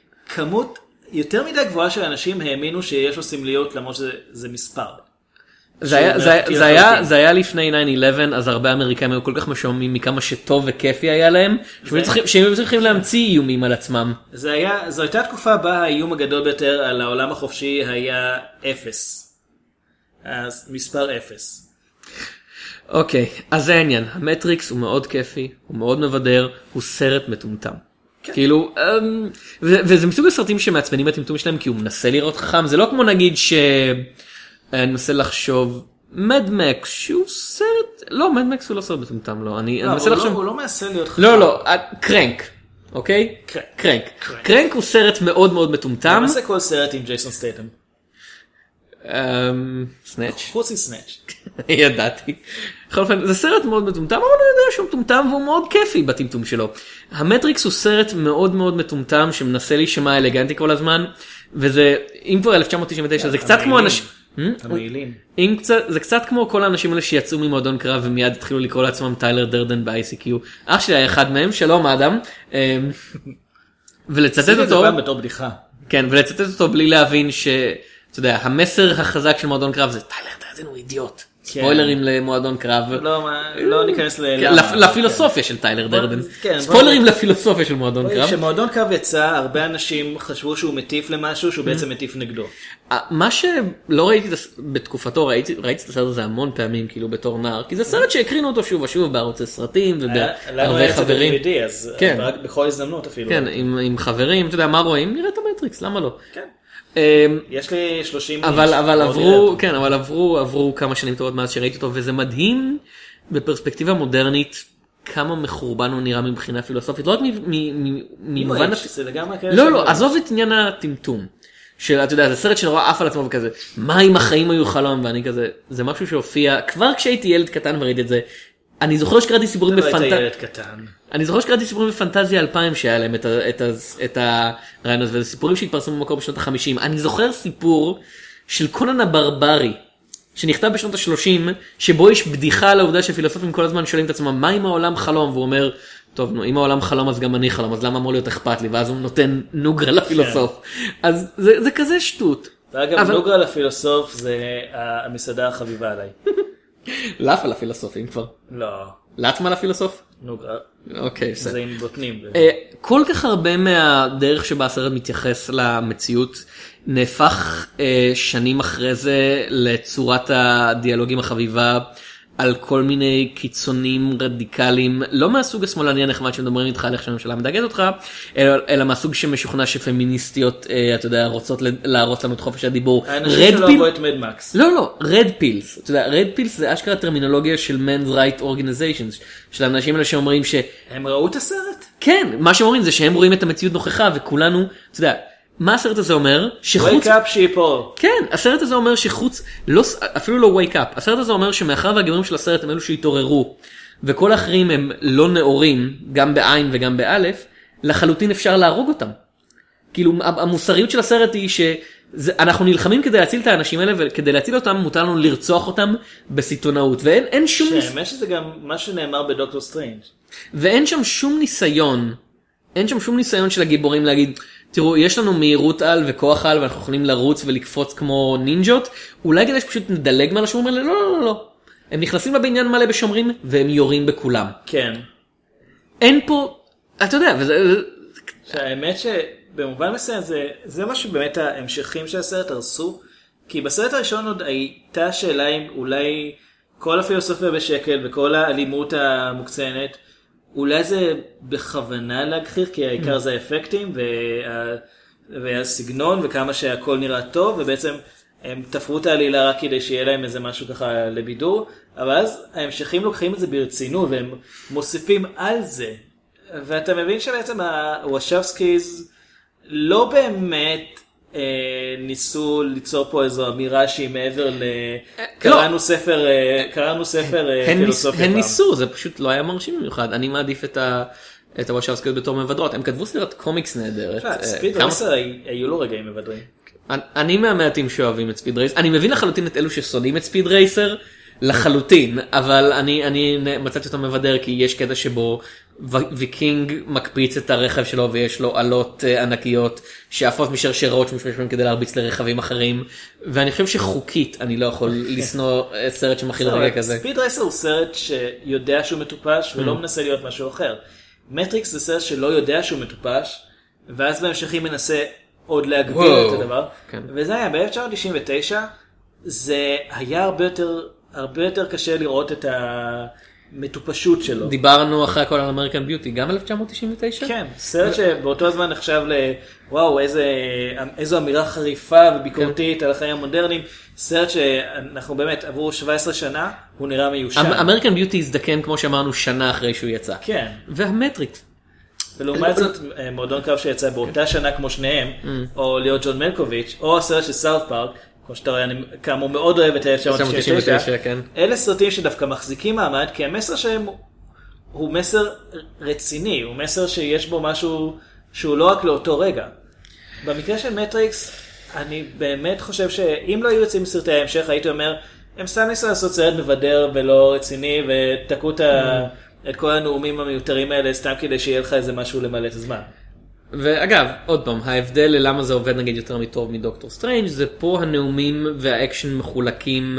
שכמות יותר מדי גבוהה של אנשים האמינו שיש לו סמליות, למרות שזה מספר. זה היה לפני 9/11, אז הרבה אמריקאים היו כל כך משועממים מכמה שטוב וכיפי היה להם, שהם היו צריכים להמציא איומים על עצמם. זו הייתה תקופה בה האיום הגדול ביותר על העולם החופשי היה 0. אז מספר 0. אוקיי, אז זה העניין. המטריקס הוא מאוד כיפי, הוא מאוד מבדר, הוא סרט מטומטם. כאילו, וזה מסוג הסרטים שמעצבנים את הטמטום שלהם, כי הוא מנסה לראות חכם. זה לא כמו נגיד אני מנסה לחשוב, מד מקס, שהוא סרט, לא, מד מקס הוא לא סרט מטומטם, לא. אני מנסה לחשוב. הוא לא מנסה להיות חכם. לא, קרנק. אוקיי? קרנק הוא סרט מאוד מאוד מטומטם. מה זה כל סרט עם ג'ייסון סטייטם? סנאץ'. חוץ מסנאץ'. ידעתי. זה סרט מאוד מטומטם, אבל אני יודע שהוא מטומטם והוא מאוד כיפי בטמטום שלו. המטריקס הוא סרט מאוד מאוד מטומטם שמנסה להישמע אלגנטי כל הזמן, וזה, אם כבר 1999, זה קצת כמו אנשים... המעילים. זה קצת כמו כל האנשים האלה שיצאו ממועדון קרב ומיד התחילו לקרוא לעצמם טיילר דרדן ב-ICQ. אח שלי היה אחד מהם, שלום אדם. ולצטט אותו... בתור בדיחה. כן, ולצטט אותו בלי להבין ש... אתה יודע, המסר החזק של מועדון קרב זה טיילר דרדן הוא אידיוט. ספוילרים למועדון קרב. לא ניכנס לפילוסופיה של טיילר דרדן. ספוילרים לפילוסופיה של מועדון קרב. כשמועדון קרב יצא, הרבה אנשים חשבו שהוא מטיף למשהו שהוא בעצם מטיף נגדו. מה שלא ראיתי בתקופתו, ראיתי את הסרט הזה המון פעמים כאילו בתור נער, כי זה סרט שהקרינו אותו שוב ושוב בערוצי סרטים ובהרבה חברים. אז בכל הזדמנות אפילו. כן, עם חברים, אתה יודע מה רואים? נראה את המטריקס, למה לא? כן. יש לי 30 אבל עברו כמה שנים טובות מאז שראיתי אותו, וזה מדהים בפרספקטיבה מודרנית כמה מחורבן הוא נראה מבחינה פילוסופית, לא רק ממובן... לא, עזוב את עניין הטמטום. אתה יודע, זה סרט שנורא עף על עצמו וכזה, מה אם החיים היו חלום, ואני כזה, זה משהו שהופיע, כבר כשהייתי ילד קטן וראיתי את זה, אני זוכר שקראתי סיפורים בפנטזיה 2000 שהיה להם את הרעיון הזה, וזה סיפורים שהתפרסמו במקור בשנות ה-50. אני זוכר סיפור של קונן הברברי, שנכתב בשנות ה-30, שבו יש בדיחה על העובדה שפילוסופים כל הזמן שואלים את עצמם, מה אם העולם חלום? והוא אומר, טוב, נו, אם העולם חלום אז גם אני חלום, אז למה אמור להיות אכפת לי? ואז הוא נותן נוגרה לפילוסוף. אז זה כזה שטות. ואגב, נוגרה לפילוסוף זה המסעדה החביבה עליי. לאף על הפילוסופים כבר. לא. לעצמה לפילוסוף? נוגרה. אוקיי, זה עם בוטנים. כל כך הרבה מהדרך שבה הסרט מתייחס למציאות נהפך שנים אחרי זה לצורת הדיאלוגים החביבה על כל מיני קיצונים רדיקליים, לא מהסוג השמאלני הנחמד שמדברים איתך על איך שהממשלה מדגת אותך, אלא מהסוג שמשוכנע שפמיניסטיות, אתה יודע, רוצות להרוס לנו את חופש הדיבור. האנשים שלא אוהבו את מדמקס. לא, רד פילס. אתה יודע, רד פילס זה אשכרה טרמינולוגיה של men's right organizations, של האנשים האלה שאומרים ש... הם ראו את הסרט? כן, מה שאומרים זה שהם רואים את המציאות נוכחה, וכולנו, אתה יודע, מה הסרט הזה אומר? Wake up sheeple. כן, הסרט הזה אומר שחוץ, אפילו לא wake up, הסרט הזה אומר שמאחר והגיבורים של הסרט הם אלו שהתעוררו, וכל האחרים הם לא נאורים, גם בעין וגם באלף, לחלוטין אפשר להרוג אותם. כאילו, המוסריות של הסרט היא שאנחנו נלחמים כדי להציל את האנשים האלה, וכדי להציל אותם מותר לנו לרצוח אותם בסיטונאות, ואין שום... האמת שזה גם מה שנאמר בדוקטור סטרנג'. ואין שם שום ניסיון, אין שם שום ניסיון של הגיבורים להגיד, תראו, יש לנו מהירות על וכוח על, ואנחנו יכולים לרוץ ולקפוץ כמו נינג'ות, אולי כדי שפשוט נדלג מעל השומרים האלה, לא. הם נכנסים לבניין מלא בשומרים, והם יורים בכולם. כן. אין פה, אתה יודע, האמת שבמובן מסוים זה מה שבאמת ההמשכים של הסרט הרסו, כי בסרט הראשון עוד הייתה שאלה אם אולי כל הפילוסופיה בשקל וכל האלימות המוקצנת, אולי זה בכוונה להגחיר, כי העיקר זה האפקטים והסגנון וכמה שהכל נראה טוב, ובעצם הם תפרו את העלילה רק כדי שיהיה להם איזה משהו ככה לבידור, אבל אז ההמשכים לוקחים את זה ברצינות והם מוסיפים על זה. ואתה מבין שבעצם הוושבסקיז לא באמת ניסו ליצור פה איזו אמירה שהיא מעבר קראנו ספר פילוסופיה. הם ניסו, זה פשוט לא היה מרשים במיוחד. אני מעדיף את הוושבסקיות בתור מבדרות. הם כתבו סדרת קומיקס נהדרת. ספיד רייסר היו לו רגעים מבדרים. אני מהמעטים שאוהבים את ספיד רייסר. אני מבין לחלוטין את אלו ששונאים את ספיד רייסר, לחלוטין, אבל אני מצאתי אותו מבדר, כי יש קטע שבו ויקינג מקפיץ את הרכב שלו, ויש לו עלות ענקיות שעפות משרשרות שמשתמשים כדי להרביץ לרכבים אחרים, ואני חושב שחוקית אני לא יכול לסנוע סרט שמכיל רגע כזה. ספיד רייסר הוא סרט שיודע שהוא מטופש ולא מנסה להיות משהו אחר. מטריקס זה סרט שלא יודע שהוא מטופש, ואז בהמשכים מנסה עוד להגביר את הדבר, וזה היה ב-1999, זה היה הרבה יותר קשה לראות את המטופשות שלו. דיברנו אחרי הכל על אמריקן ביוטי, גם 1999? כן, סרט שבאותו הזמן נחשב וואו, איזו אמירה חריפה וביקורתית על החיים המודרניים, סרט שאנחנו באמת עברו 17 שנה, הוא נראה מיושן. אמריקן ביוטי הזדקן כמו שאמרנו שנה אחרי שהוא יצא. כן. והמטריקס. ולעומת זאת, מועדון קרב שיצא באותה שנה כמו שניהם, או להיות ג'ון מלקוביץ', או הסרט של סאות' פארק, כמו שאתה רואה, אני כאמור מאוד אוהב את 1999, אלה סרטים שדווקא מחזיקים מעמד, כי המסר שהם הוא מסר רציני, הוא מסר שיש בו משהו שהוא לא רק לאותו רגע. במקרה של מטריקס, אני באמת חושב שאם לא היו יוצאים סרטי ההמשך, הייתי אומר, הם סתם ניסו לעשות סרט מבדר ולא רציני, ותקעו את כל הנאומים המיותרים האלה, סתם כדי שיהיה לך איזה משהו למלא את הזמן. ואגב, עוד פעם, ההבדל ללמה זה עובד נגיד יותר מטוב מדוקטור סטרנג' זה פה הנאומים והאקשן מחולקים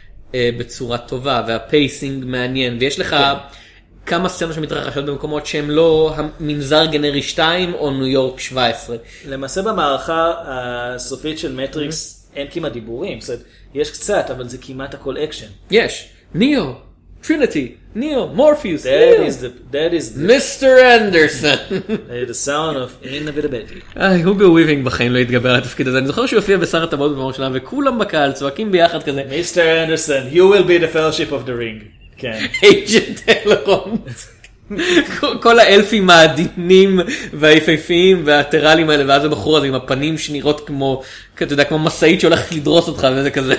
בצורה טובה, והפייסינג מעניין, ויש לך כמה סצנות שמתרחשות במקומות שהם לא המנזר גנרי 2 או ניו יורק 17. למעשה במערכה הסופית של מטריקס אין כמעט דיבורים, זאת אומרת, יש קצת, אבל זה כמעט הכל אקשן. יש, ניאו, טריניטי, Neo, Morpheus, that is Mr. Anderson. The sound of inevitability. הוגו וויבינג בחיים לא התגבר על התפקיד הזה. אני זוכר שהוא הופיע בשר הטבעות בפעם שלה, וכולם בקהל צועקים ביחד כזה. Mr. Anderson, you will be the fellowship of the ring. כן. Agent Elrond. כל האלפים העדינים והיפהפיים והטרלים האלה, ואז הבחור הזה עם הפנים שנראות כמו, אתה יודע, כמו מסעית שהולכת לדרוס אותך, וזה כזה.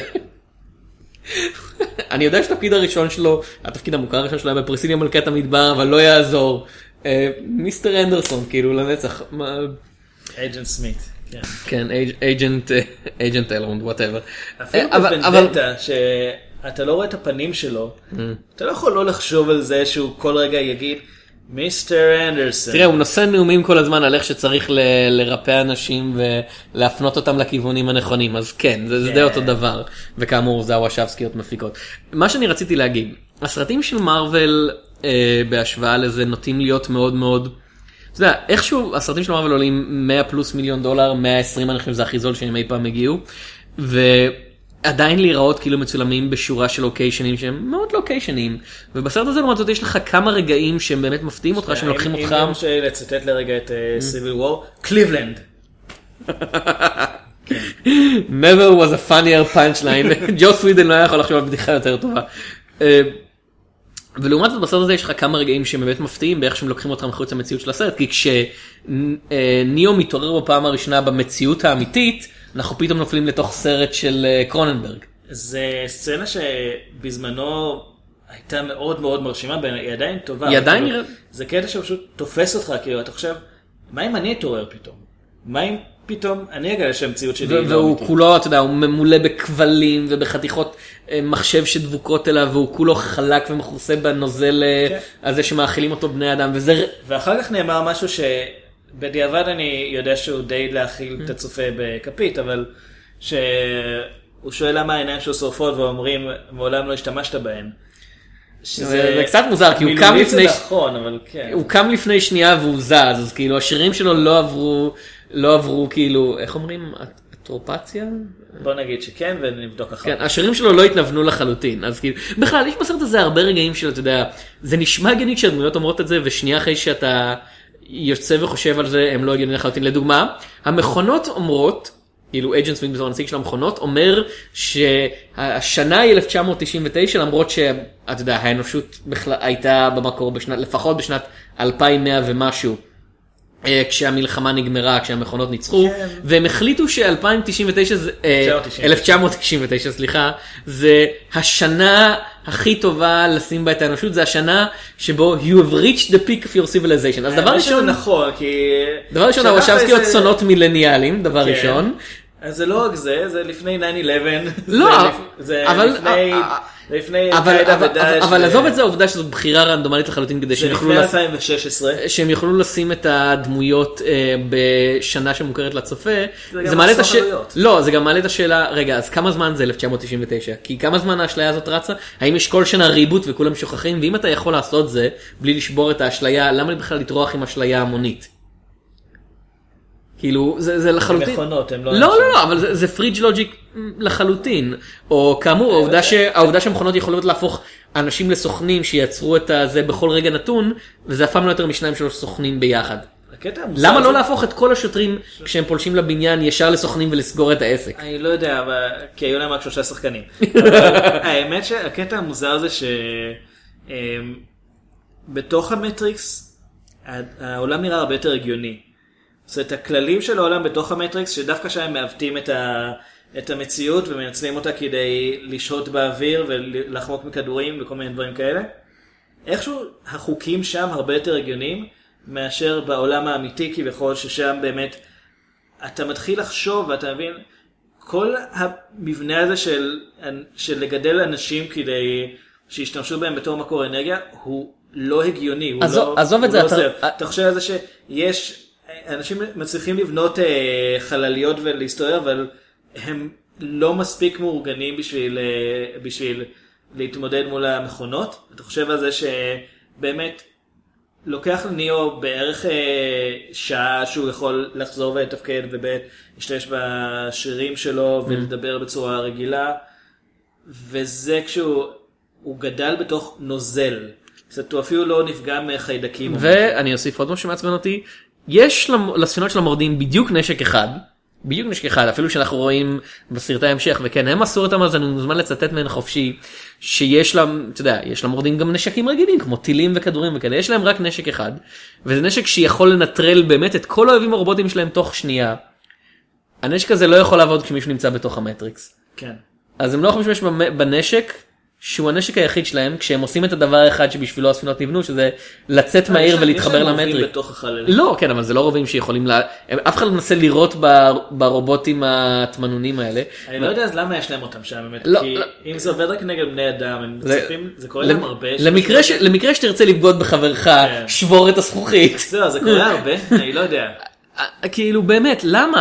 אני יודע שהתפקיד הראשון שלו, התפקיד המוכר הראשון שלו היה בפרסיליה מלכת המדבר, אבל לא יעזור. מיסטר אנדרסון, כאילו לנצח. אייג'נט סמית. כן, אייג'נט אלרונד, whatever. אפילו בוונדטה, שאתה לא רואה את הפנים שלו, אתה לא יכול לא לחשוב על זה שהוא כל רגע יגיד, מיסטר אנדרסון. תראה, הוא נושא נאומים כל הזמן על איך שצריך לרפא אנשים ולהפנות אותם לכיוונים הנכונים, אז כן, זה די אותו דבר, וכאמור זה הוושבסקיות מפיקות. מה שאני רציתי להגיד, הסרטים של מארוול בהשוואה לזה נוטים להיות מאוד מאוד, אתה יודע, איכשהו הסרטים של מארוול עולים $100+ מיליון, 120 אני חושב זה הכי זול שהם אי פעם הגיעו, עדיין להיראות כאילו מצולמים בשורה של לוקיישנים שהם מאוד לוקיישנים, ובסרט הזה לעומת זאת יש לך כמה רגעים שהם באמת מפתיעים אותך, שהם לוקחים אותך. אם רוצה לצטט לרגע את Civil War, קליבלנד. Never was a funnier punchline. ג'ו סווידן לא היה יכול לחשוב על בדיחה יותר טובה. ולעומת זאת בסרט הזה יש לך כמה רגעים שהם באמת מפתיעים באיך שהם לוקחים אותך מחוץ למציאות של הסרט, כי כשניאו מתעורר בפעם הראשונה במציאות האמיתית, אנחנו פתאום נופלים לתוך סרט של קרוננברג. זה סצנה שבזמנו הייתה מאוד מאוד מרשימה, היא עדיין טובה. היא עדיין נראה. זה קטע שפשוט תופס אותך, כאילו אתה חושב, מה אם אני אתעורר פתאום? מה אם פתאום אני אגלה שהמציאות שלי לא אמיתית? והוא כולו, אתה יודע, הוא ממולא בכבלים ובחתיכות מחשב שדבוקות אליו, והוא כולו חלק ומכוסה בנוזל הזה שמאכילים אותו בני אדם. ואחר כך נאמר משהו בדיעבד אני יודע שהוא די להכיל את הצופה בכפית, אבל שהוא שואל למה העיניים שלו שורפות ואומרים, מעולם לא השתמשת בהן. זה קצת מוזר, כי הוא קם לפני שנייה והוא זז, אז כאילו השירים שלו לא עברו כאילו, איך אומרים? אטרופציה? בוא נגיד שכן ונבדוק אחר. כן, השירים שלו לא התנוונו לחלוטין, אז כאילו, בכלל יש בסרט הזה הרבה רגעים של, אתה יודע, זה נשמע הגיוני כשהדמויות אומרות את זה, ושנייה אחרי שאתה יוצא וחושב על זה, הם לא הגיוני לחלוטין. לדוגמה, המכונות אומרות, כאילו אייג'נט סמית בתור הנציג של המכונות, אומר שהשנה היא 1999, למרות שאתה יודע, האנושות הייתה במקור לפחות בשנת 2100 ומשהו, כשהמלחמה נגמרה, כשהמכונות ניצחו, והם החליטו ש-1999, סליחה, זה השנה הכי טובה לשים בה את האנושות, זה השנה שבו you have reached the peak of your civilization. אז דבר ראשון, נכון, כי דבר ראשון, הוושבסקיות צונות מילניאלים, דבר ראשון. אז זה לא רק זה, זה לפני 9/11. לא, לפני אבל עזוב את זה, העובדה שזאת בחירה רנדומלית לחלוטין כדי שהם יוכלו... זה לפני 2016. שהם יוכלו לשים את הדמויות בשנה שמוכרת לצופה. זה גם הסוחרויות. לא, זה גם מעלה את השאלה, רגע, אז כמה זמן זה 1999? כי כמה זמן האשליה הזאת רצה? האם יש כל שנה ריבוט וכולם שוכחים? ואם אתה יכול לעשות זה, בלי לשבור את האשליה, למה בכלל לטרוח עם אשליה המונית? כאילו, זה לחלוטין... מכונות, הם לא... לא, אבל זה פריג' לוג'יק לחלוטין. או כאמור, העובדה שהמכונות יכולות להפוך אנשים לסוכנים שיצרו את זה בכל רגע נתון, וזה אף פעם לא יותר מ2-3 סוכנים ביחד. למה לא להפוך את כל השוטרים כשהם פולשים לבניין ישר לסוכנים ולסגור את העסק? אני לא יודע, כי היו להם רק 3 שחקנים. האמת שהקטע המוזר זה שבתוך המטריקס, העולם נראה הרבה יותר הגיוני. זאת אומרת, הכללים של העולם בתוך המטריקס, שדווקא שהם מעוותים את המציאות ומנצלים אותה כדי לשהות באוויר ולחמוק מכדורים וכל מיני דברים כאלה. איכשהו החוקים שם הרבה יותר הגיוניים מאשר בעולם האמיתי, כביכול ששם באמת אתה מתחיל לחשוב ואתה מבין, כל המבנה הזה של לגדל אנשים כדי שישתמשו בהם בתור מקור אנרגיה, הוא לא הגיוני. עזוב את זה. אתה חושב על זה שיש... אנשים מצליחים לבנות חלליות ולהסתובב, אבל הם לא מספיק מאורגנים בשביל להתמודד מול המכונות. אתה חושב על זה שבאמת לוקח לניאו בערך שעה שהוא יכול לחזור ולתפקד ובאמת להשתמש בשרירים שלו ולדבר בצורה רגילה, וזה כשהוא גדל בתוך נוזל. זאת אומרת, הוא אפילו לא נפגע מחיידקים. ואני אוסיף עוד משהו שמעצבן אותי, יש לספינות של המורדים בדיוק נשק אחד, אפילו שאנחנו רואים בסרטי ההמשך, וכן, הם עשו אותם, אז אני מוזמן לצטט מהן חופשי, שיש להם, אתה יודע, יש למורדים גם נשקים רגילים, כמו טילים וכדורים וכאלה, יש להם רק נשק אחד, וזה נשק שיכול לנטרל באמת את כל האויבים הרובוטים שלהם תוך שנייה. הנשק הזה לא יכול לעבוד כשמישהו נמצא בתוך המטריקס. כן. אז הם לא יכולים להשתמש בנשק, שהוא הנשק היחיד שלהם, כשהם עושים את הדבר האחד שבשבילו הספינות נבנו, שזה לצאת מהעיר ולהתחבר למטריק. לא, כן, אבל זה לא רובים שיכולים אף אחד לא מנסה לראות ברובוטים התמנונים האלה. אני לא יודע אז למה יש להם אותם שם, כי אם זה עובד רק נגד בני אדם, זה קורה להם הרבה. למקרה שתרצה לבגוד בחברך, שבור את הזכוכית. זה קורה הרבה, אני לא יודע. כאילו באמת,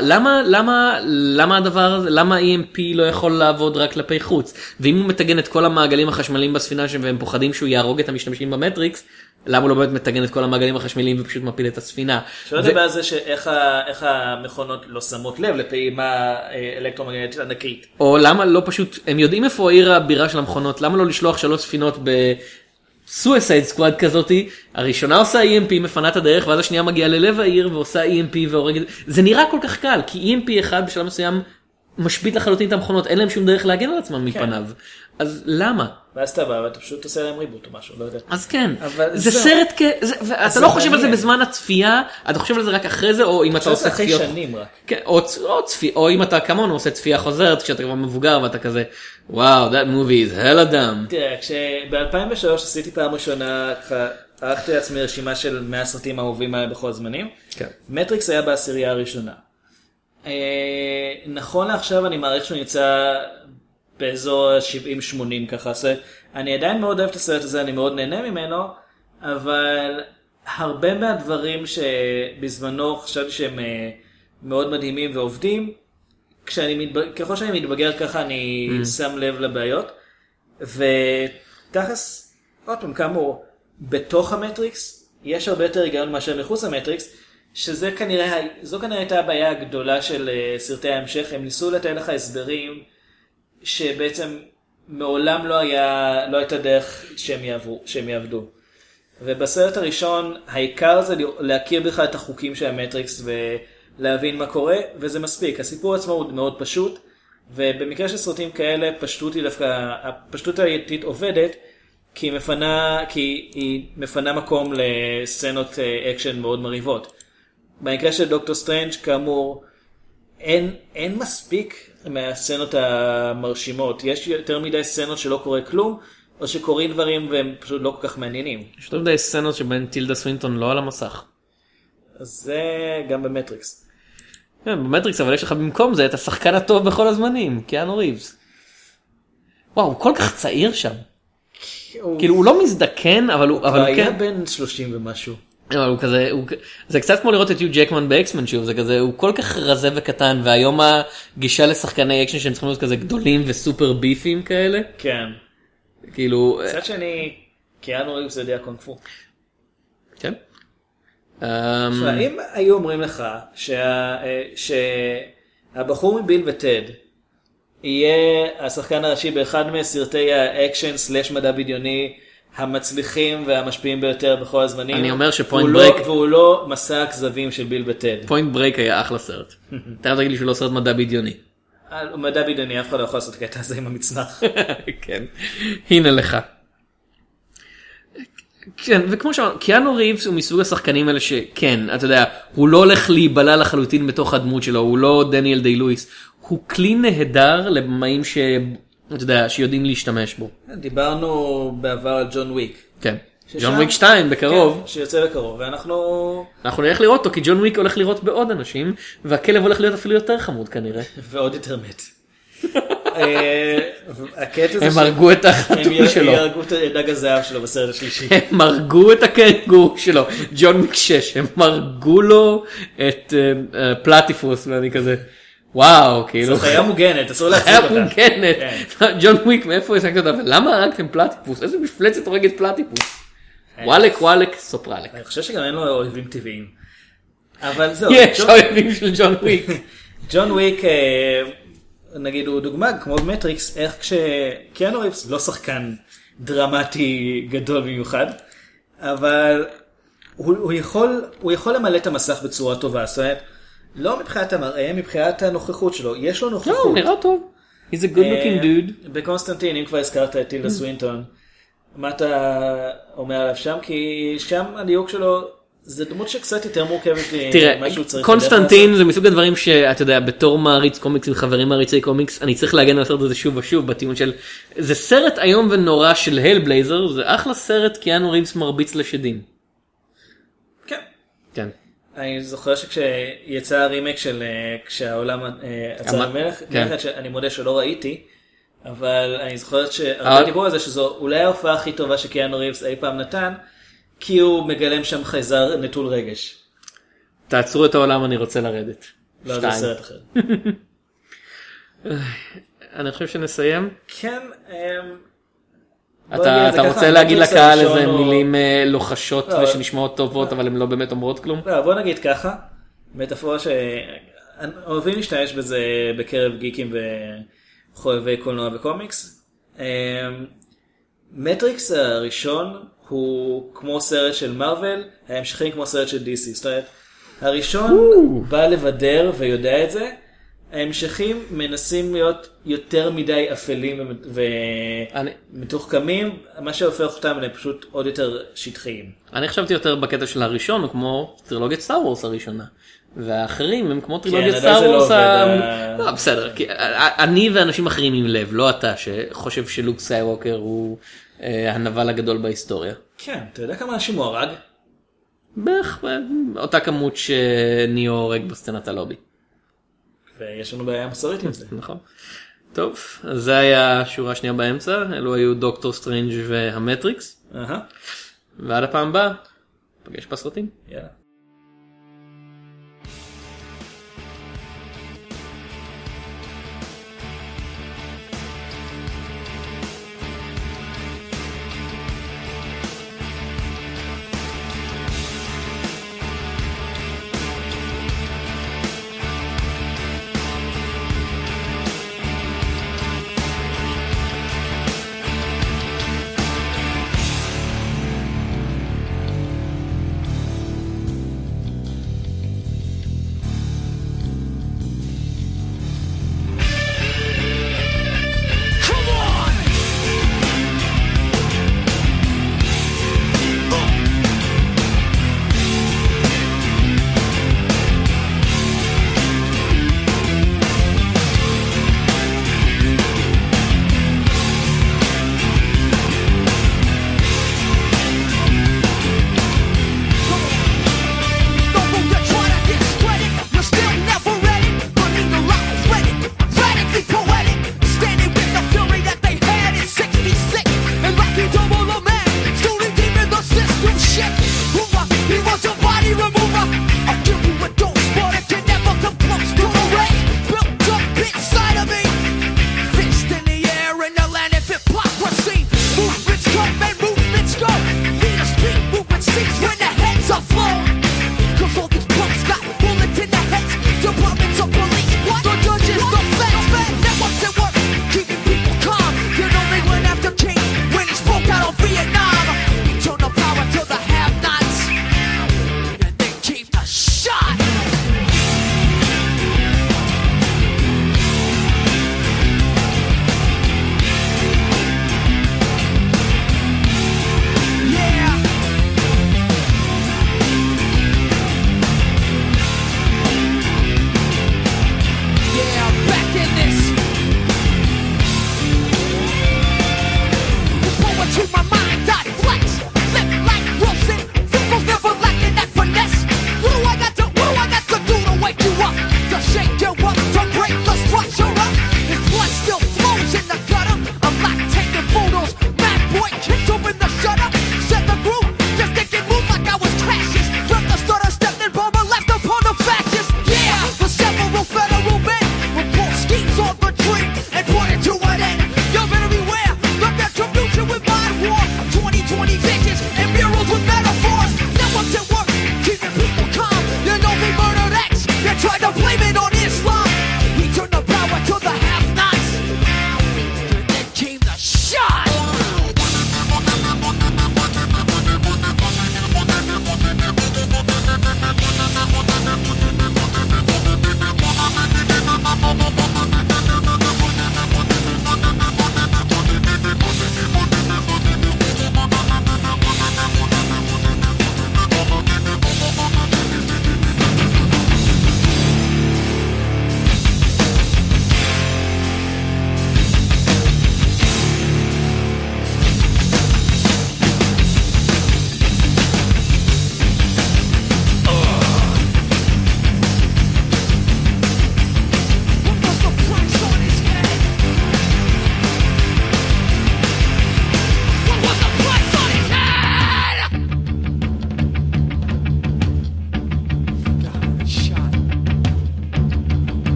למה הדבר הזה, למה EMP לא יכול לעבוד רק כלפי חוץ? ואם הוא מתגן את כל המעגלים החשמליים בספינה והם פוחדים שהוא יהרוג את המשתמשים במטריקס, למה הוא לא באמת מתגן את כל המעגלים החשמליים ופשוט מפיל את הספינה? שלא לדבר על זה שאיך המכונות לא שמות לב לפעימה אלקטרומגנטית ענקית. או למה לא פשוט, הם יודעים איפה העיר הבירה של המכונות, למה לא לשלוח 3 ספינות סויסייד סקוואד כזאתי, הראשונה עושה EMP, מפנה את הדרך, ואז השנייה מגיעה ללב העיר ועושה EMP והורגת. זה נראה כל כך קל, כי EMP אחד בשלב מסוים משבית לחלוטין את המכונות, אין להם שום דרך להגן על עצמם מפניו. אז למה? ואז אתה בא ואתה פשוט עושה להם ריבוט או משהו, לא יודע. אז כן, זה סרט, אתה לא חושב על זה בזמן הצפייה, אתה חושב על זה רק אחרי זה, או אם אתה עושה צפיות. שנים רק. כן, או אם אתה כמונו עושה צפייה חוזרת, כשאתה כבר מבוגר ואתה כזה, וואו, that movie is hella dumb. תראה, כשב-2003 עשיתי פעם ראשונה, ערכתי לעצמי רשימה של 100 סרטים האהובים בכל הזמנים. מטריקס היה בעשירייה הראשונה. נכון לעכשיו אני מעריך שהוא נמצא באזור 70-80 ככה, אני עדיין מאוד אוהב את הסרט הזה, אני מאוד נהנה ממנו, אבל הרבה מהדברים שבזמנו חשבתי שהם מאוד מדהימים ועובדים, ככל שאני מתבגר ככה אני שם לב לבעיות, ותכלס, עוד פעם כאמור, בתוך המטריקס יש הרבה יותר היגיון מאשר מחוץ למטריקס, זו כנראה הייתה הבעיה הגדולה של סרטי ההמשך, הם ניסו לתת לך הסברים שבעצם מעולם לא הייתה דרך שהם יעבדו. ובסרט הראשון העיקר זה להכיר בכלל את החוקים של המטריקס ולהבין מה קורה, וזה מספיק. הסיפור עצמו הוא מאוד פשוט, ובמקרה של סרטים כאלה הפשטות האיטית עובדת, כי היא מפנה מקום לסצנות אקשן מאוד מריבות. במקרה של דוקטור סטרנג' כאמור, אין מספיק מהסצנות המרשימות. יש יותר מדי סצנות שלא קורה כלום, או שקורים דברים והם פשוט לא כל כך מעניינים. יש יותר מדי סצנות שבהן טילדה סווינטון לא על המסך. אז זה גם במטריקס. במטריקס, אבל יש לך במקום זה את השחקן הטוב בכל הזמנים, קיאנו ריבס. וואו, הוא כל כך צעיר שם. כאילו הוא לא מזדקן, אבל הוא היה בן 30 ומשהו. אבל הוא כזה, זה קצת כמו לראות את יו ג'קמן באקסמן שוב, זה כזה, הוא כל כך רזה וקטן, והיום הגישה לשחקני אקשן שהם צריכים להיות כזה גדולים וסופר ביפים כאלה. כן. כאילו... קצת שאני, קיאנו ריבס יודע קונג פו. כן. אם היו אומרים לך שהבחור מביל וטד יהיה השחקן הראשי באחד מסרטי האקשן סלש מדע בדיוני המצליחים והמשפיעים ביותר בכל הזמנים. אני אומר שפוינט ברייק... והוא לא מסע הכזבים של ביל וטד. פוינט ברייק היה אחלה סרט. אתה תגיד לי שהוא לא סרט מדע בדיוני. מדע בדיוני, אף אחד לא יכול לעשות קטע הזה עם המצנח. כן. הנה לך. כן, וכמו שאמרנו, קיאנו ריבס הוא מסוג השחקנים האלה שכן, אתה יודע, הוא לא הולך להיבלה לחלוטין בתוך הדמות שלו, הוא לא דניאל די לואיס. הוא כלי נהדר לבמאים אתה יודע, שיודעים להשתמש בו. דיברנו בעבר על ג'ון וויק. כן. ג'ון וויק 2 בקרוב. כן, שיוצא בקרוב, ואנחנו נלך לראות אותו, כי ג'ון וויק הולך לראות בעוד אנשים, והכלב הולך להיות אפילו יותר חמוד כנראה. ועוד יותר מת. הם הרגו את החתול שלו. הם הרגו את דג הזהב שלו בסרט השלישי. הם הרגו את הקנגור שלו. ג'ון וויק 6, הם הרגו לו את פלטיפוס, ואני כזה... וואו, כאילו... זאת חיה מוגנת, אסור להציג אותה. חיה מוגנת. ג'ון וויק, מאיפה השגת אותה? ולמה הרגתם פלטיפוס? איזה מפלצת הורגת פלטיפוס? וואלק, סופרלק. אני חושב שגם אין לו אויבים טבעיים. אבל זהו. יש אויבים של ג'ון וויק. ג'ון וויק, נגיד, הוא דוגמה, כמו במטריקס, איך כשקיאנו ריבס לא שחקן דרמטי גדול במיוחד, אבל הוא יכול למלא את המסך בצורה טובה, זאת אומרת, לא מבחינת המראה, מבחינת הנוכחות שלו. יש לו נוכחות. לא, הוא נראה טוב. He's a good looking dude. בקונסטנטין, אם כבר הזכרת את טילדה סווינטון, מה אתה אומר עליו שם? כי שם הדיוק שלו, זה דמות שקצת יותר מורכבת ממה שהוא צריך. תראה, קונסטנטין זה מסוג הדברים שאתה יודע, בתור מעריץ קומיקס עם חברים מעריצי קומיקס, אני צריך להגן על הסרט הזה שוב ושוב, בטיעון של, זה סרט איום ונורא של הלבלייזר, זה אחלה סרט, קיאנו ריבס מרביץ לשדים. כן. כן. אני זוכר שכשיצא הרימק של כשהעולם עצר המלך, אני מודה שלא ראיתי, אבל אני זוכרת שהרבה דיבור על זה שזו אולי ההופעה הכי טובה שקיאנו ריבס אי פעם נתן, כי הוא מגלם שם חייזר נטול רגש. תעצרו את העולם, אני רוצה לרדת. לא, זה סרט אחר. אני חושב שנסיים. כן. אתה רוצה להגיד לקהל איזה מילים לוחשות ושנשמעות טובות, אבל הן לא באמת אומרות כלום? לא, בוא נגיד ככה, מטאפורה שאוהבים להשתמש בזה בקרב גיקים וחובבי קולנוע וקומיקס. מטריקס הראשון הוא כמו סרט של מרוול, ההמשכים כמו סרט של DC. זאת אומרת, הראשון בא לבדר ויודע את זה, ההמשכים מנסים להיות יותר מדי אפלים ומתוחכמים, מה שהופך אותם הם פשוט עוד יותר שטחיים. אני חשבתי יותר בקטע של הראשון, הוא כמו טרילוגיית סטאר וורס הראשונה, והאחרים הם כמו טרילוגיית סטאר וורס. לא, בסדר, אני ואנשים אחרים עם לב, לא אתה שחושב שלוק סקייווקר הוא הנבל הגדול בהיסטוריה. כן, אתה יודע כמה אנשים הוא הרג? בערך אותה כמות שניאו הורג בסצנת הלובי. ויש לנו בעיה מסורית עם זה. נכון. טוב, אז זה היה השורה השנייה באמצע, אלו היו דוקטור סטרנג' והמטריקס. ועד הפעם הבאה, פגש בסרטים. יאללה. 20 pages and murals with metaphors. Networks at work, keeping people calm. You know they murdered X, they tried to blame it on Islam. We turned the power to the have-nots. Then came the shot.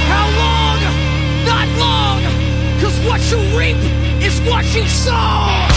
What you reap is what you sow.